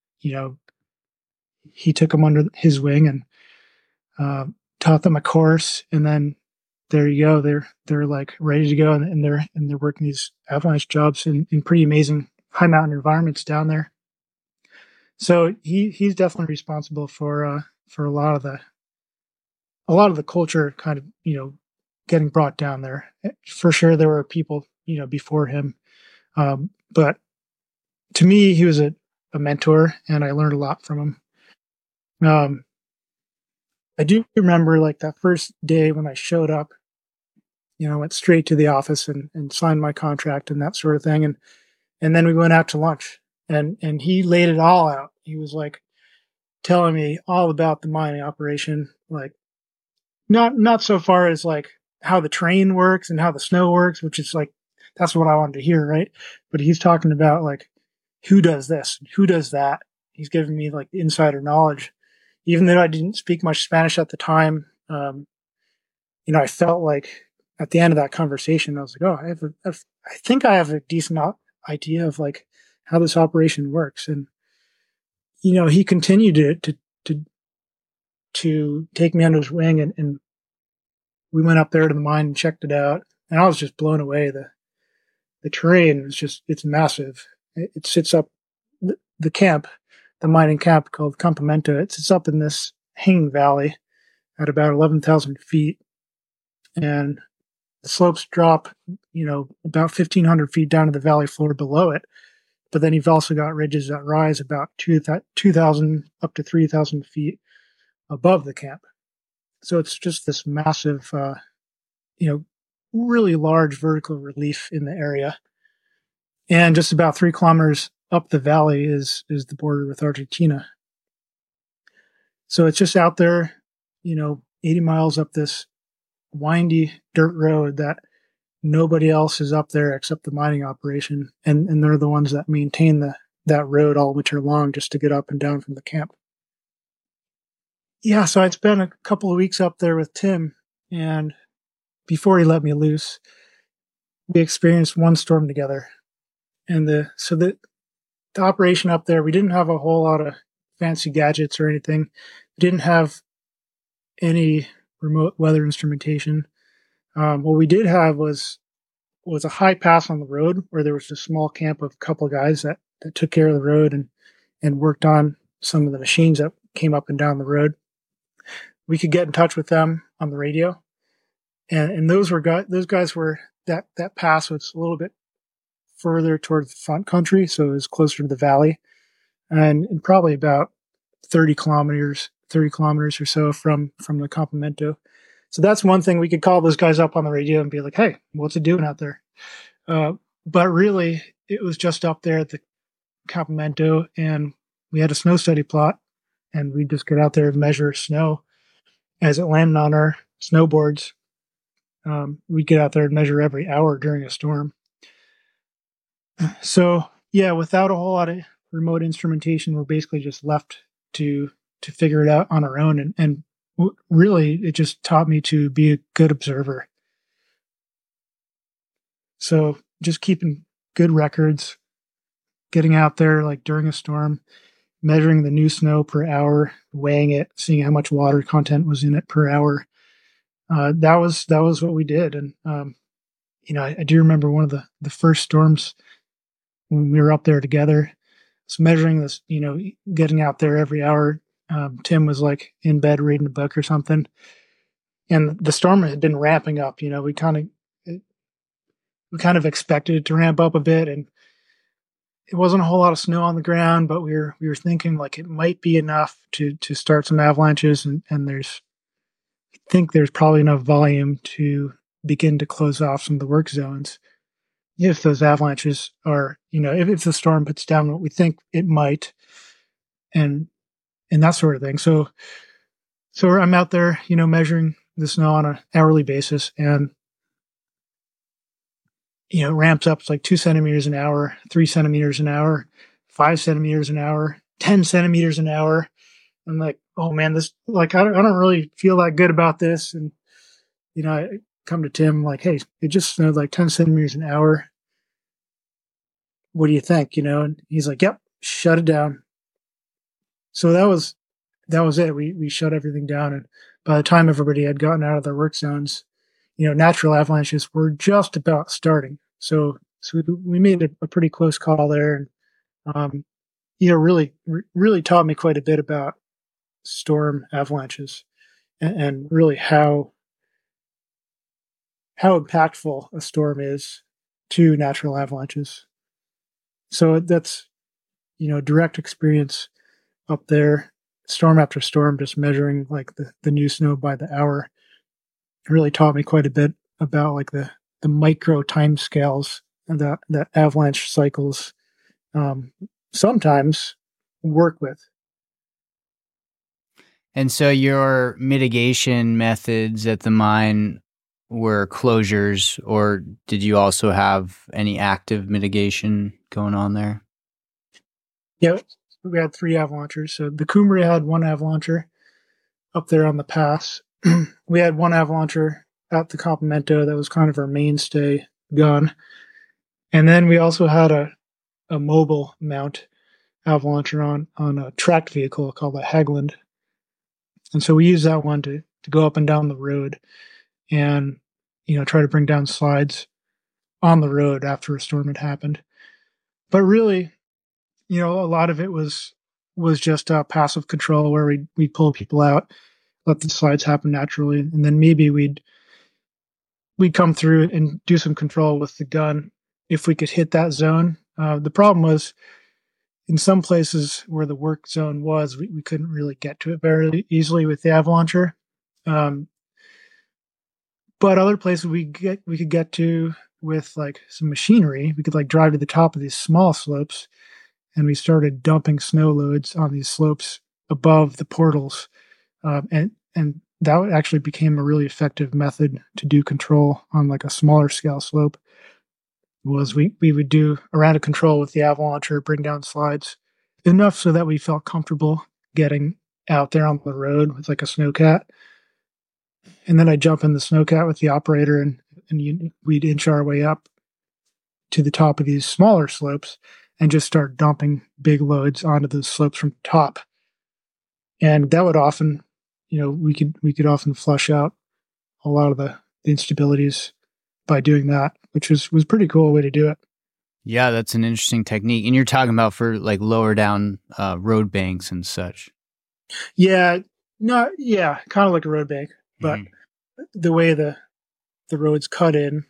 he took them under his wing and taught them a course, and then there you go. They're like ready to go, and they're working these avalanche jobs in pretty amazing high mountain environments down there. So he's definitely responsible for a lot of the culture kind of getting brought down there. For sure, there were people before him, but to me, he was a mentor, and I learned a lot from him. I do remember like that first day when I showed up, I went straight to the office and signed my contract and that sort of thing. And then we went out to lunch, and he laid it all out. He was like telling me all about the mining operation, like not so far as like how the train works and how the snow works, which is like, that's what I wanted to hear. Right. But he's talking about like, who does this? Who does that? He's giving me like the insider knowledge. Even though I didn't speak much Spanish at the time, I felt like at the end of that conversation, I was like, oh, I think I have a decent idea of like how this operation works. And, he continued to take me under his wing, and we went up there to the mine and checked it out. And I was just blown away. The terrain is it's massive. It sits up the camp, the mining camp called Campamento. It sits up in this hanging valley at about 11,000 feet. And the slopes drop, about 1,500 feet down to the valley floor below it. But then you've also got ridges that rise about 2,000 up to 3,000 feet above the camp. So it's just this massive, really large vertical relief in the area. And just about 3 kilometers up the valley is the border with Argentina. So it's just out there, 80 miles up this windy dirt road that nobody else is up there except the mining operation. And they're the ones that maintain that road all winter long just to get up and down from the camp. Yeah, so I'd spent a couple of weeks up there with Tim, and before he let me loose, we experienced one storm together. And the operation up there, we didn't have a whole lot of fancy gadgets or anything. We didn't have any remote weather instrumentation. What we did have was a high pass on the road where there was a small camp of a couple of guys that took care of the road and worked on some of the machines that came up and down the road. We could get in touch with them on the radio. And those guys were, that pass was a little bit further towards the front country, so it was closer to the valley, and probably about 30 kilometers or so from the Campamento. So that's one thing. We could call those guys up on the radio and be like, hey, what's it doing out there? But really, it was just up there at the Campamento, and we had a snow study plot, and we'd just get out there and measure snow. as it landed on our snowboards, we'd get out there and measure every hour during a storm. So yeah, without a whole lot of remote instrumentation, we're basically just left to figure it out on our own. And really, it just taught me to be a good observer. So just keeping good records, getting out there like during a storm, measuring the new snow per hour, weighing it, seeing how much water content was in it per hour. That was what we did. And I do remember one of the first storms when we were up there together. So measuring this, getting out there every hour. Tim was like in bed reading a book or something, and the storm had been ramping up. We kind of expected it to ramp up a bit, and it wasn't a whole lot of snow on the ground, but we were thinking like it might be enough to start some avalanches, and I think there's probably enough volume to begin to close off some of the work zones if those avalanches are, if the storm puts down what we think it might, and that sort of thing. So I'm out there, measuring the snow on an hourly basis, and it ramps up to like 2 centimeters an hour, 3 centimeters an hour, 5 centimeters an hour, 10 centimeters an hour. I'm like, oh man, this, like, I don't really feel that good about this. And, I come to Tim like, hey, it just snowed like 10 centimeters an hour. What do you think? And he's like, yep, shut it down. So that was it. We shut everything down. And by the time everybody had gotten out of their work zones, natural avalanches were just about starting. So we made a pretty close call there. And, really taught me quite a bit about storm avalanches and really how impactful a storm is to natural avalanches. So that's, direct experience up there, storm after storm, just measuring like the new snow by the hour. It really taught me quite a bit about like the micro time scales that avalanche cycles sometimes work with. And so your mitigation methods at the mine were closures, or did you also have any active mitigation going on there? Yeah, we had 3 avalanchers. So the Cumbre had 1 avalancher up there on the pass. We had 1 avalancher at the Campamento that was kind of our mainstay gun. And then we also had a mobile mount avalancher on a tracked vehicle called the Hagland. And so we used that one to go up and down the road and, try to bring down slides on the road after a storm had happened. But really, a lot of it was just passive control where we'd pull people out, let the slides happen naturally, and then maybe we'd come through and do some control with the gun if we could hit that zone. The problem was in some places where the work zone was, we couldn't really get to it very easily with the avalancher. But other places we could get to with like some machinery. We could like drive to the top of these small slopes, and we started dumping snow loads on these slopes above the portals. And that actually became a really effective method to do control on like a smaller scale slope. Was we would do a round of control with the avalancher, bring down slides enough so that we felt comfortable getting out there on the road with like a snowcat. And then I'd jump in the snowcat with the operator, and we'd inch our way up to the top of these smaller slopes and just start dumping big loads onto those slopes from the top. And that would often, we could often flush out a lot of the instabilities by doing that, which was pretty cool way to do it. Yeah, that's an interesting technique. And you're talking about for like lower down road banks and such. Yeah, kind of like a road bank, but the way the roads cut in,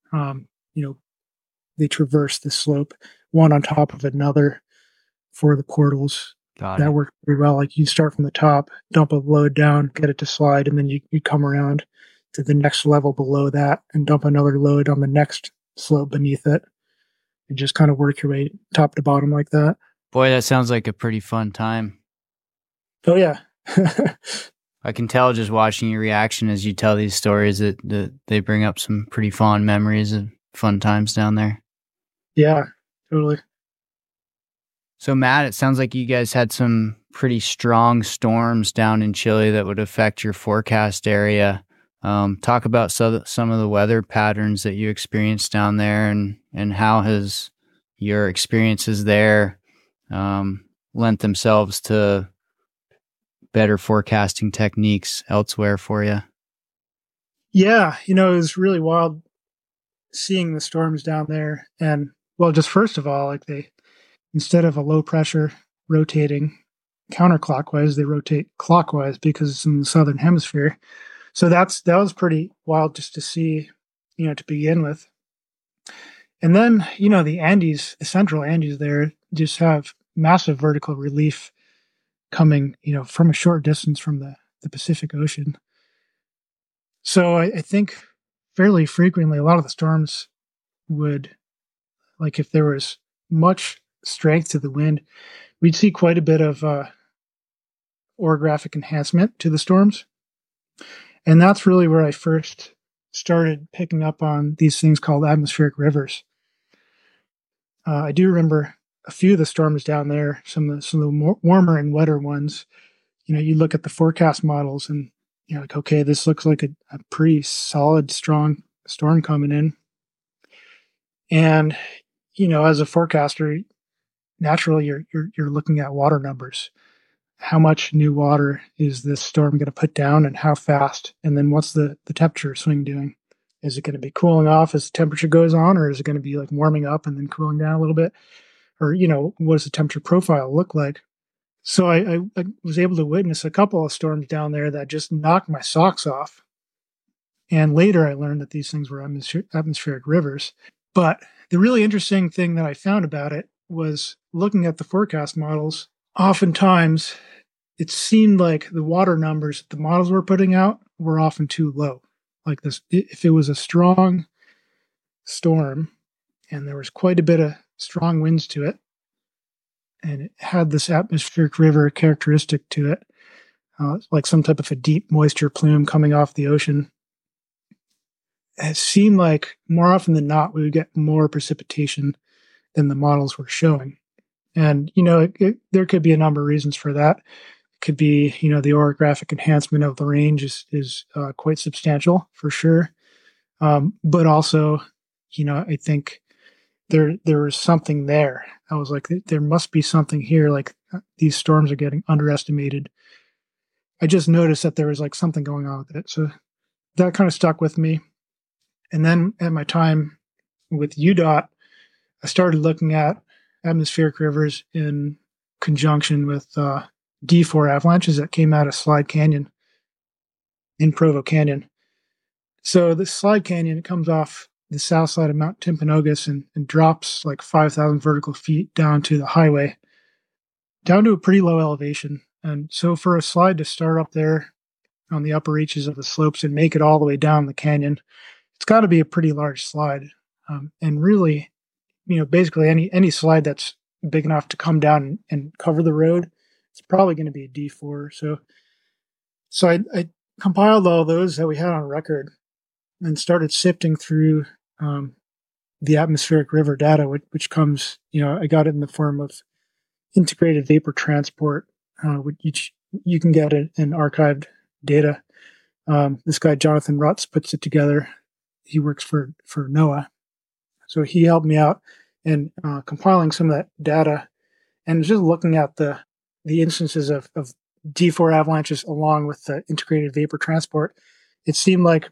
they traverse the slope one on top of another for the portals. That worked pretty well. Like you start from the top, dump a load down, get it to slide, and then you come around to the next level below that and dump another load on the next slope beneath it. And just kind of work your way top to bottom like that. Boy, that sounds like a pretty fun time. Oh, yeah. I can tell just watching your reaction as you tell these stories that they bring up some pretty fond memories of fun times down there. Yeah, totally. So Matt, it sounds like you guys had some pretty strong storms down in Chile that would affect your forecast area. Talk about some of the weather patterns that you experienced down there, and how has your experiences there lent themselves to better forecasting techniques elsewhere for you? Yeah, it was really wild seeing the storms down there. And well, just first of all, like instead of a low pressure rotating counterclockwise, they rotate clockwise because it's in the southern hemisphere. So that was pretty wild just to see, to begin with. And then, the Andes, the central Andes there just have massive vertical relief coming, from a short distance from the Pacific Ocean. So I think fairly frequently, a lot of the storms would, like if there was much strength to the wind, we'd see quite a bit of orographic enhancement to the storms. And that's really where I first started picking up on these things called atmospheric rivers. I do remember a few of the storms down there, some of the more warmer and wetter ones. You look at the forecast models and you're like, okay, this looks like a pretty solid, strong storm coming in. And, as a forecaster, naturally you're looking at water numbers. How much new water is this storm going to put down and how fast? And then what's the temperature swing doing? Is it going to be cooling off as the temperature goes on, or is it going to be like warming up and then cooling down a little bit? Or, what does the temperature profile look like? So I was able to witness a couple of storms down there that just knocked my socks off. And later I learned that these things were atmospheric rivers. But the really interesting thing that I found about it was looking at the forecast models. Oftentimes, it seemed like the water numbers that the models were putting out were often too low. Like this, if it was a strong storm and there was quite a bit of strong winds to it, and it had this atmospheric river characteristic to it, like some type of a deep moisture plume coming off the ocean, it seemed like more often than not, we would get more precipitation than the models were showing. And, there could be a number of reasons for that. It could be, the orographic enhancement of the range is quite substantial for sure. But also, I think there was something there. I was like, there must be something here. Like these storms are getting underestimated. I just noticed that there was like something going on with it. So that kind of stuck with me. And then at my time with UDOT, I started looking at atmospheric rivers in conjunction with D4 avalanches that came out of Slide Canyon in Provo Canyon. So the Slide Canyon, it comes off the south side of Mount Timpanogos and drops like 5,000 vertical feet down to the highway, down to a pretty low elevation. And so for a slide to start up there on the upper reaches of the slopes and make it all the way down the canyon, it's got to be a pretty large slide. And really, basically any slide that's big enough to come down and cover the road, it's probably going to be a D4. So I compiled all those that we had on record and started sifting through the atmospheric river data, which comes, I got it in the form of integrated vapor transport, which you can get in archived data. This guy, Jonathan Rutz, puts it together. He works for NOAA. So he helped me out in compiling some of that data and just looking at the instances of D4 avalanches along with the integrated vapor transport. It seemed like,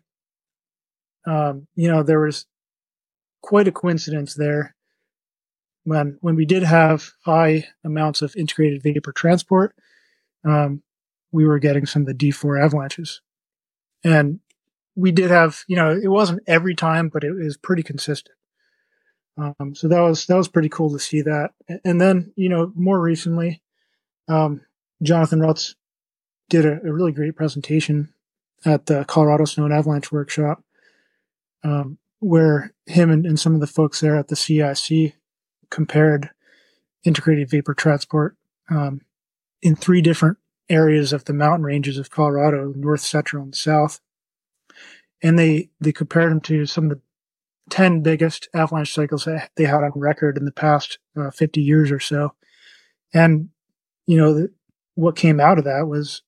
there was quite a coincidence there when we did have high amounts of integrated vapor transport, we were getting some of the D4 avalanches. And we did have, it wasn't every time, but it was pretty consistent. So that was pretty cool to see that. And then, more recently, Jonathan Rutz did a really great presentation at the Colorado Snow and Avalanche Workshop, where him and some of the folks there at the CIC compared integrated vapor transport in 3 different areas of the mountain ranges of Colorado, north, central, and south. And they compared them to some of the 10 biggest avalanche cycles that they had on record in the past 50 years or so. And, what came out of that was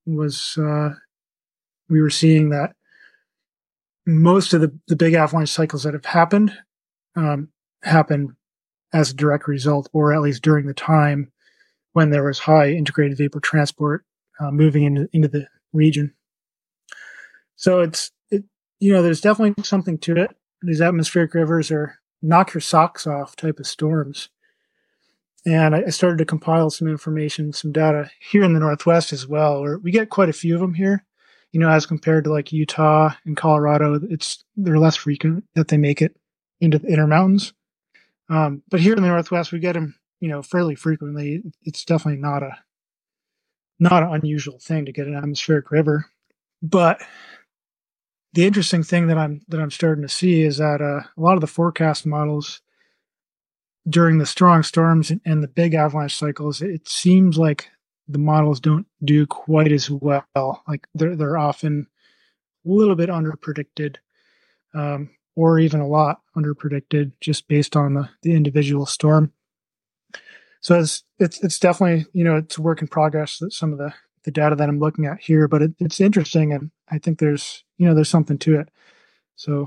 we were seeing that most of the big avalanche cycles that have happened happened as a direct result, or at least during the time when there was high integrated vapor transport moving into the region. So there's definitely something to it. These atmospheric rivers are knock your socks off type of storms. And I started to compile some information, some data here in the Northwest as well, where we get quite a few of them here, as compared to like Utah and Colorado. They're less frequent that they make it into the Intermountains. But here in the Northwest, we get them, fairly frequently. It's definitely not an unusual thing to get an atmospheric river. But the interesting thing that I'm starting to see is that a lot of the forecast models during the strong storms and the big avalanche cycles, it seems like the models don't do quite as well. Like they're often a little bit underpredicted, or even a lot underpredicted, just based on the individual storm. So it's definitely it's a work in progress. That some of the data that I'm looking at here, but it's interesting, and I think there's something to it. So,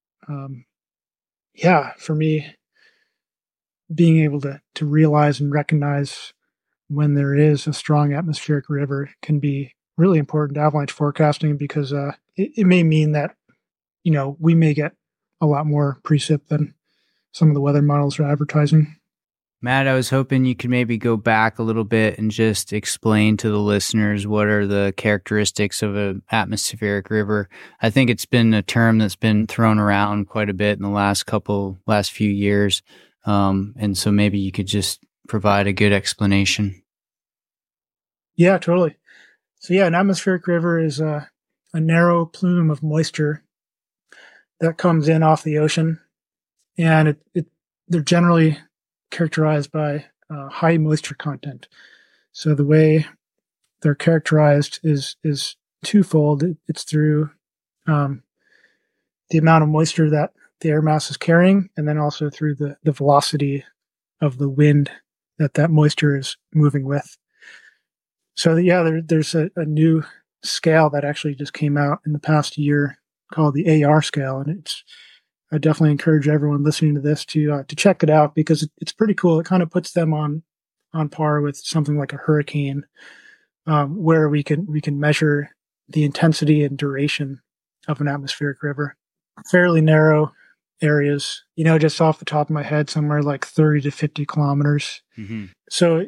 for me, being able to realize and recognize when there is a strong atmospheric river can be really important to avalanche forecasting, because it may mean that we may get a lot more precip than some of the weather models are advertising. Matt, I was hoping you could maybe go back a little bit and just explain to the listeners what are the characteristics of an atmospheric river. I think it's been a term that's been thrown around quite a bit in the last few years. And so maybe you could just provide a good explanation. Yeah, totally. So an atmospheric river is a narrow plume of moisture that comes in off the ocean, and they're generally characterized by high moisture content. So the way they're characterized is twofold. It's through the amount of moisture that the air mass is carrying, and then also through the velocity of the wind that moisture is moving with. So there's a new scale that actually just came out in the past year called the AR scale, and I definitely encourage everyone listening to this to check it out, because it's pretty cool. It kind of puts them on par with something like a hurricane, where we can measure the intensity and duration of an atmospheric river. Fairly narrow areas, just off the top of my head, somewhere like 30 to 50 kilometers. Mm-hmm. So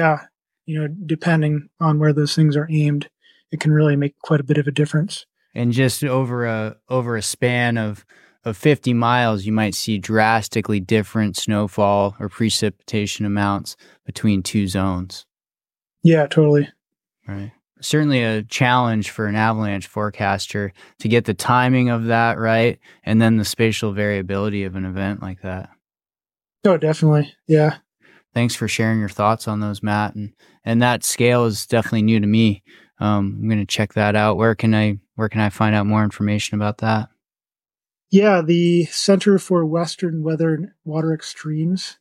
depending on where those things are aimed, it can really make quite a bit of a difference. And just over a span of 50 miles, you might see drastically different snowfall or precipitation amounts between two zones. Yeah, totally. Right. Certainly a challenge for an avalanche forecaster to get the timing of that right, and then the spatial variability of an event like that. Oh, definitely. Yeah. Thanks for sharing your thoughts on those, Matt. And that scale is definitely new to me. I'm going to check that out. Where can I find out more information about that? Yeah, the Center for Western Weather and Water Extremes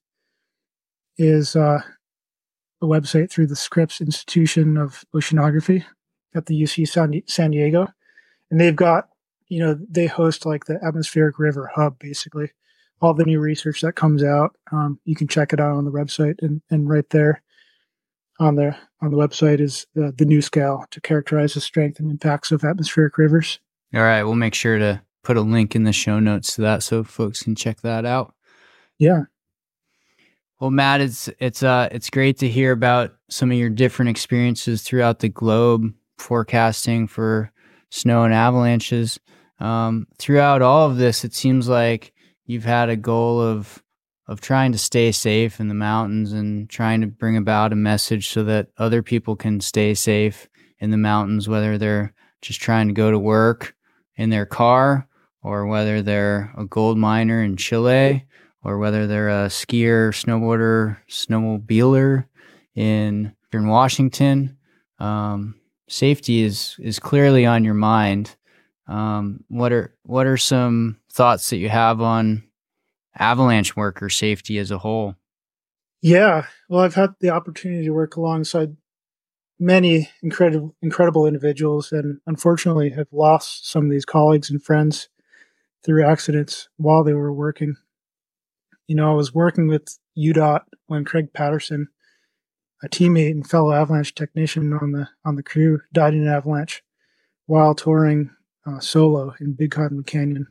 is a website through the Scripps Institution of Oceanography at the UC San Diego. And they've got, they host like the Atmospheric River Hub, basically. All the new research that comes out, you can check it out on the website. And right there on the website is the new scale to characterize the strength and impacts of atmospheric rivers. All right, we'll make sure to put a link in the show notes to that so folks can check that out. Yeah. Well, Matt, it's great to hear about some of your different experiences throughout the globe forecasting for snow and avalanches. Throughout all of this, it seems like you've had a goal of trying to stay safe in the mountains and trying to bring about a message so that other people can stay safe in the mountains, whether they're just trying to go to work in their car, or whether they're a gold miner in Chile, or whether they're a skier, snowboarder, snowmobiler in Washington. safety is clearly on your mind. What are some thoughts that you have on avalanche worker safety as a whole? Yeah, well, I've had the opportunity to work alongside many incredible individuals, and unfortunately have lost some of these colleagues and friends through accidents while they were working. I was working with UDOT when Craig Patterson, a teammate and fellow avalanche technician on the crew, died in an avalanche while touring solo in Big Cottonwood Canyon.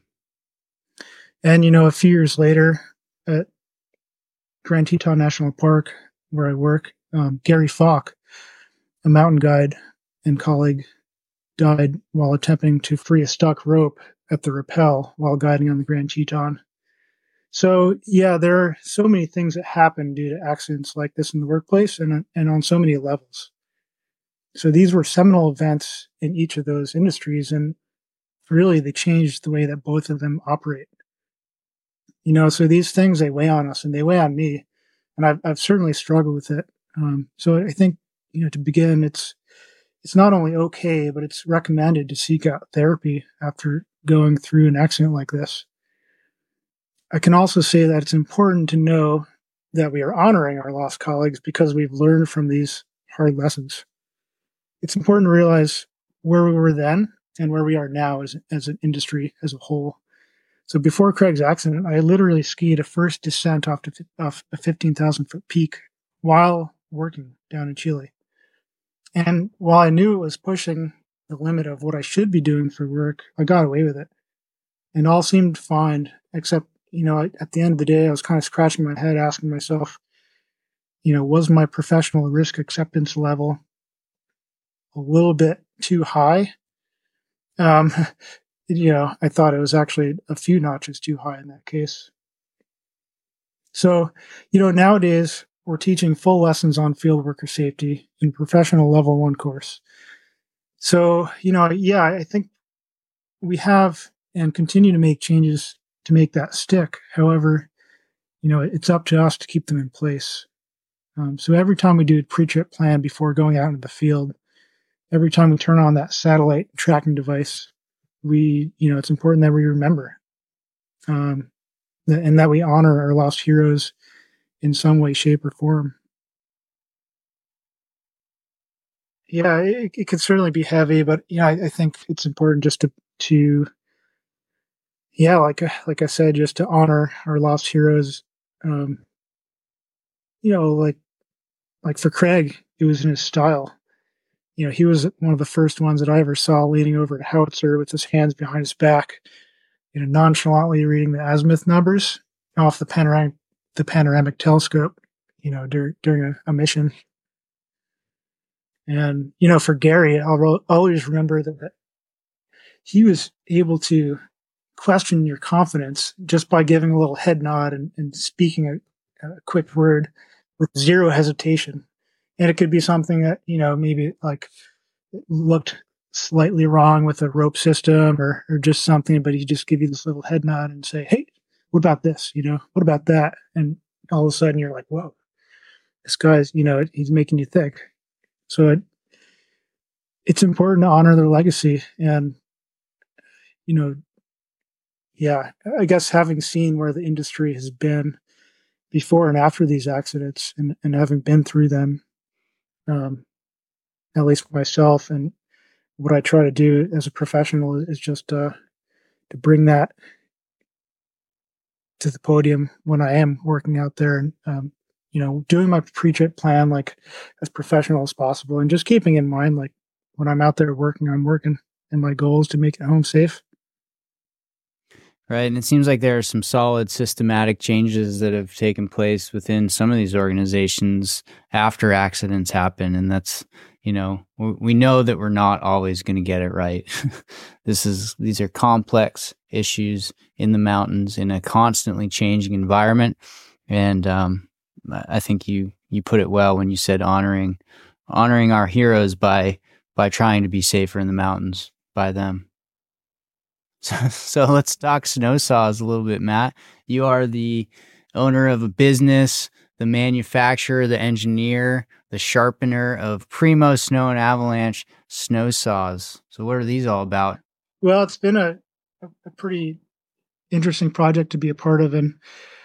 And a few years later, at Grand Teton National Park, where I work, Gary Falk, a mountain guide and colleague, died while attempting to free a stuck rope at the rappel while guiding on the Grand Teton. So, yeah, there are so many things that happen due to accidents like this in the workplace and on so many levels. So these were seminal events in each of those industries, and really they changed the way that both of them operate. So these things, they weigh on us and they weigh on me, and I've certainly struggled with it. So I think, to begin, it's not only okay, but it's recommended to seek out therapy after going through an accident like this. I can also say that it's important to know that we are honoring our lost colleagues because we've learned from these hard lessons. It's important to realize where we were then and where we are now as an industry as a whole. So before Craig's accident, I literally skied a first descent off a 15,000 foot peak while working down in Chile. And while I knew it was pushing the limit of what I should be doing for work, I got away with it. And all seemed fine, except, at the end of the day, I was kind of scratching my head, asking myself, was my professional risk acceptance level a little bit too high? I thought it was actually a few notches too high in that case. So, nowadays we're teaching full lessons on field worker safety in professional level 1 course. So, I think we have and continue to make changes to make that stick. However, it's up to us to keep them in place. So every time we do a pre-trip plan before going out into the field, every time we turn on that satellite tracking device, it's important that we remember, and that we honor our lost heroes in some way, shape, or form. Yeah, it could certainly be heavy, but I think it's important just to like I said, just to honor our lost heroes. Like for Craig, it was in his style. He was one of the first ones that I ever saw leaning over a howitzer with his hands behind his back, nonchalantly reading the azimuth numbers off the panoramic telescope, during a mission. And, for Gary, I'll always remember that he was able to question your confidence just by giving a little head nod and speaking a quick word with zero hesitation. And it could be something that, maybe like looked slightly wrong with the rope system or just something, but he'd just give you this little head nod and say, hey, what about this? What about that? And all of a sudden you're like, whoa, this guy's, he's making you think. So it's important to honor their legacy. And, I guess having seen where the industry has been before and after these accidents and having been through them, at least myself, and what I try to do as a professional is just to bring that to the podium when I am working out there and, doing my pre-trip plan, like as professional as possible, and just keeping in mind, like when I'm out there working, I'm working, and my goal is to make it home safe. Right. And it seems like there are some solid systematic changes that have taken place within some of these organizations after accidents happen. And that's, we know that we're not always going to get it right. These are complex issues in the mountains in a constantly changing environment. And I think you put it well when you said honoring our heroes by trying to be safer in the mountains by them. So let's talk snow saws a little bit, Matt. You are the owner of a business, the manufacturer, the engineer, the sharpener of Primo Snow and Avalanche snow saws. So what are these all about? Well, it's been a pretty interesting project to be a part of. And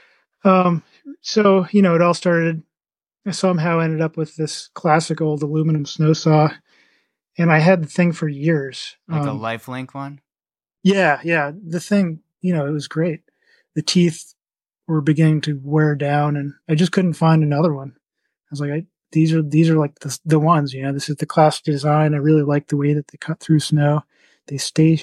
so, it all started, I somehow ended up with this classic old aluminum snow saw. And I had the thing for years. Like a LifeLink one? Yeah. The thing, it was great. The teeth were beginning to wear down, and I just couldn't find another one. I was like, these are like the ones. This is the classic design. I really like the way that they cut through snow. They stay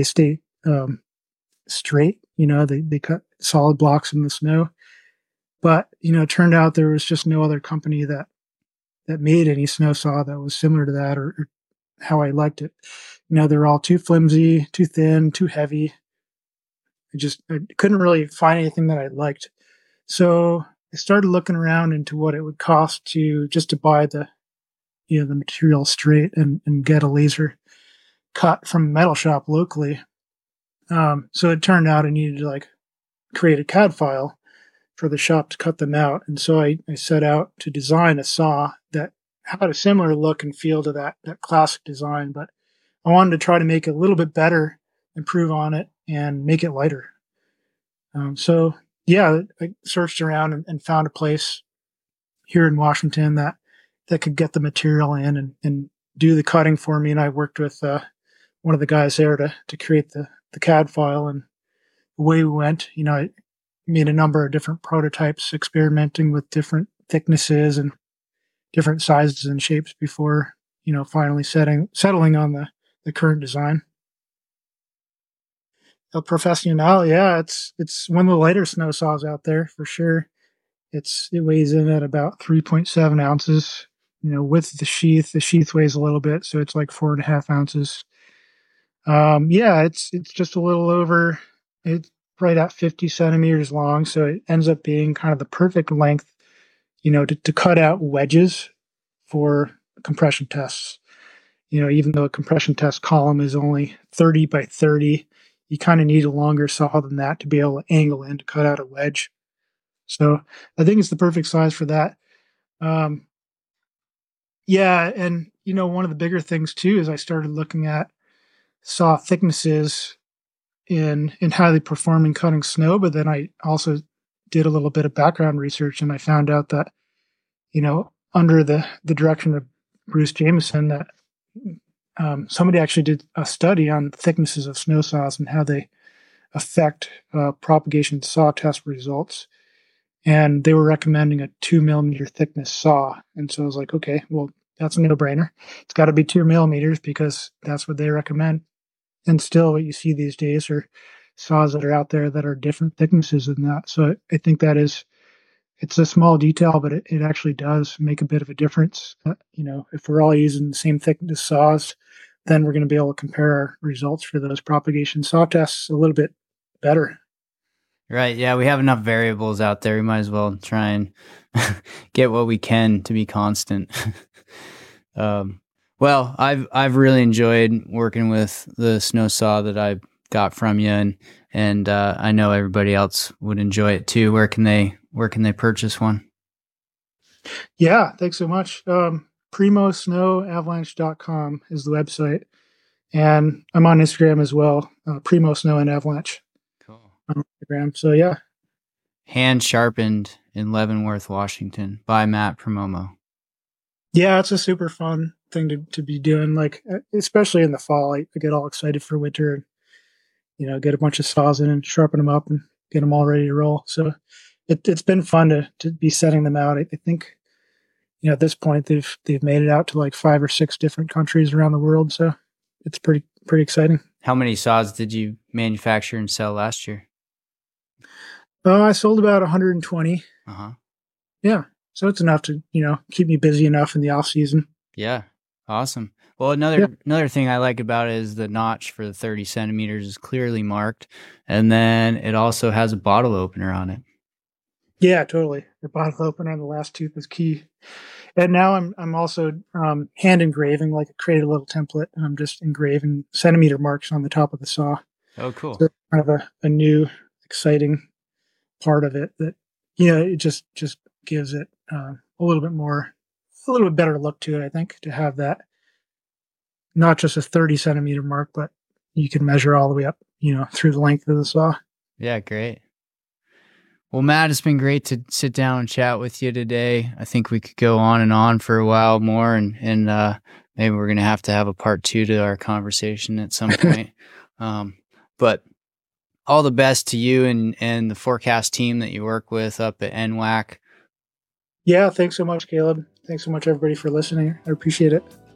straight. They cut solid blocks in the snow. But it turned out there was just no other company that made any snow saw that was similar to that, or how I liked it. They're all too flimsy, too thin, too heavy. I couldn't really find anything that I liked. So I started looking around into what it would cost to buy the material straight and get a laser cut from a metal shop locally. So it turned out I needed to create a CAD file for the shop to cut them out. And so I set out to design a saw that had a similar look and feel to that classic design, but I wanted to try to make it a little bit better, improve on it, and make it lighter. So yeah, I searched around and found a place here in Washington that could get the material in and do the cutting for me. And I worked with one of the guys there to create the CAD file. And the way we went, I made a number of different prototypes, experimenting with different thicknesses and different sizes and shapes before, finally settling on the current design. El Profesional, yeah, it's one of the lighter snow saws out there for sure. It weighs in at about 3.7 ounces. With the sheath weighs a little bit, so it's like 4.5 ounces. Yeah, it's just a little over. It's right at 50 centimeters long, so it ends up being kind of the perfect length, to cut out wedges for compression tests. Even though a compression test column is only 30 by 30, you kind of need a longer saw than that to be able to angle in to cut out a wedge. So I think it's the perfect size for that. Yeah, and one of the bigger things too is I started looking at saw thicknesses in how they perform in cutting snow, but then I also did a little bit of background research, and I found out that under the direction of Bruce Jameson, that somebody actually did a study on thicknesses of snow saws and how they affect propagation saw test results. And they were recommending a 2 millimeter thickness saw. And so I was like, okay, well, that's a no-brainer. It's got to be 2 millimeters because that's what they recommend. And still what you see these days are saws that are out there that are different thicknesses than that. So I think it's a small detail, but it actually does make a bit of a difference. If we're all using the same thickness saws, then we're going to be able to compare our results for those propagation saw tests a little bit better. Right. Yeah, we have enough variables out there. We might as well try and get what we can to be constant. Well, I've really enjoyed working with the snow saw that I got from you, and I know everybody else would enjoy it too. Where can they purchase one? Yeah, thanks so much. PrimoSnowAvalanche.com is the website, and I'm on Instagram as well. Primo Snow and Avalanche. Cool. On Instagram. So yeah. Hand sharpened in Leavenworth, Washington by Matt Promomo. Yeah, it's a super fun thing to be doing. Especially in the fall, I get all excited for winter and, get a bunch of saws in and sharpen them up and get them all ready to roll. So it's been fun to be setting them out. I think, at this point they've made it out to like 5 or 6 different countries around the world. So it's pretty exciting. How many saws did you manufacture and sell last year? I sold about 120. Uh-huh. Yeah. So it's enough to, keep me busy enough in the off season. Yeah. Awesome. Well, another thing I like about it is the notch for the 30 centimeters is clearly marked. And then it also has a bottle opener on it. Yeah, totally. The bottle opener on the last tooth is key. And now I'm also hand engraving, I create a little template and I'm just engraving centimeter marks on the top of the saw. Oh, cool. So kind of a new, exciting part of it that, it just gives it a little bit more a little bit better look to it, I think, to have that, not just a 30 centimeter mark, but you can measure all the way up, through the length of the saw. Yeah, great. Well, Matt, it's been great to sit down and chat with you today. I think we could go on and on for a while more, and maybe we're going to have a part 2 to our conversation at some point. But all the best to you and the Forecast team that you work with up at NWAC. Yeah, thanks so much, Caleb. Thanks so much, everybody, for listening. I appreciate it.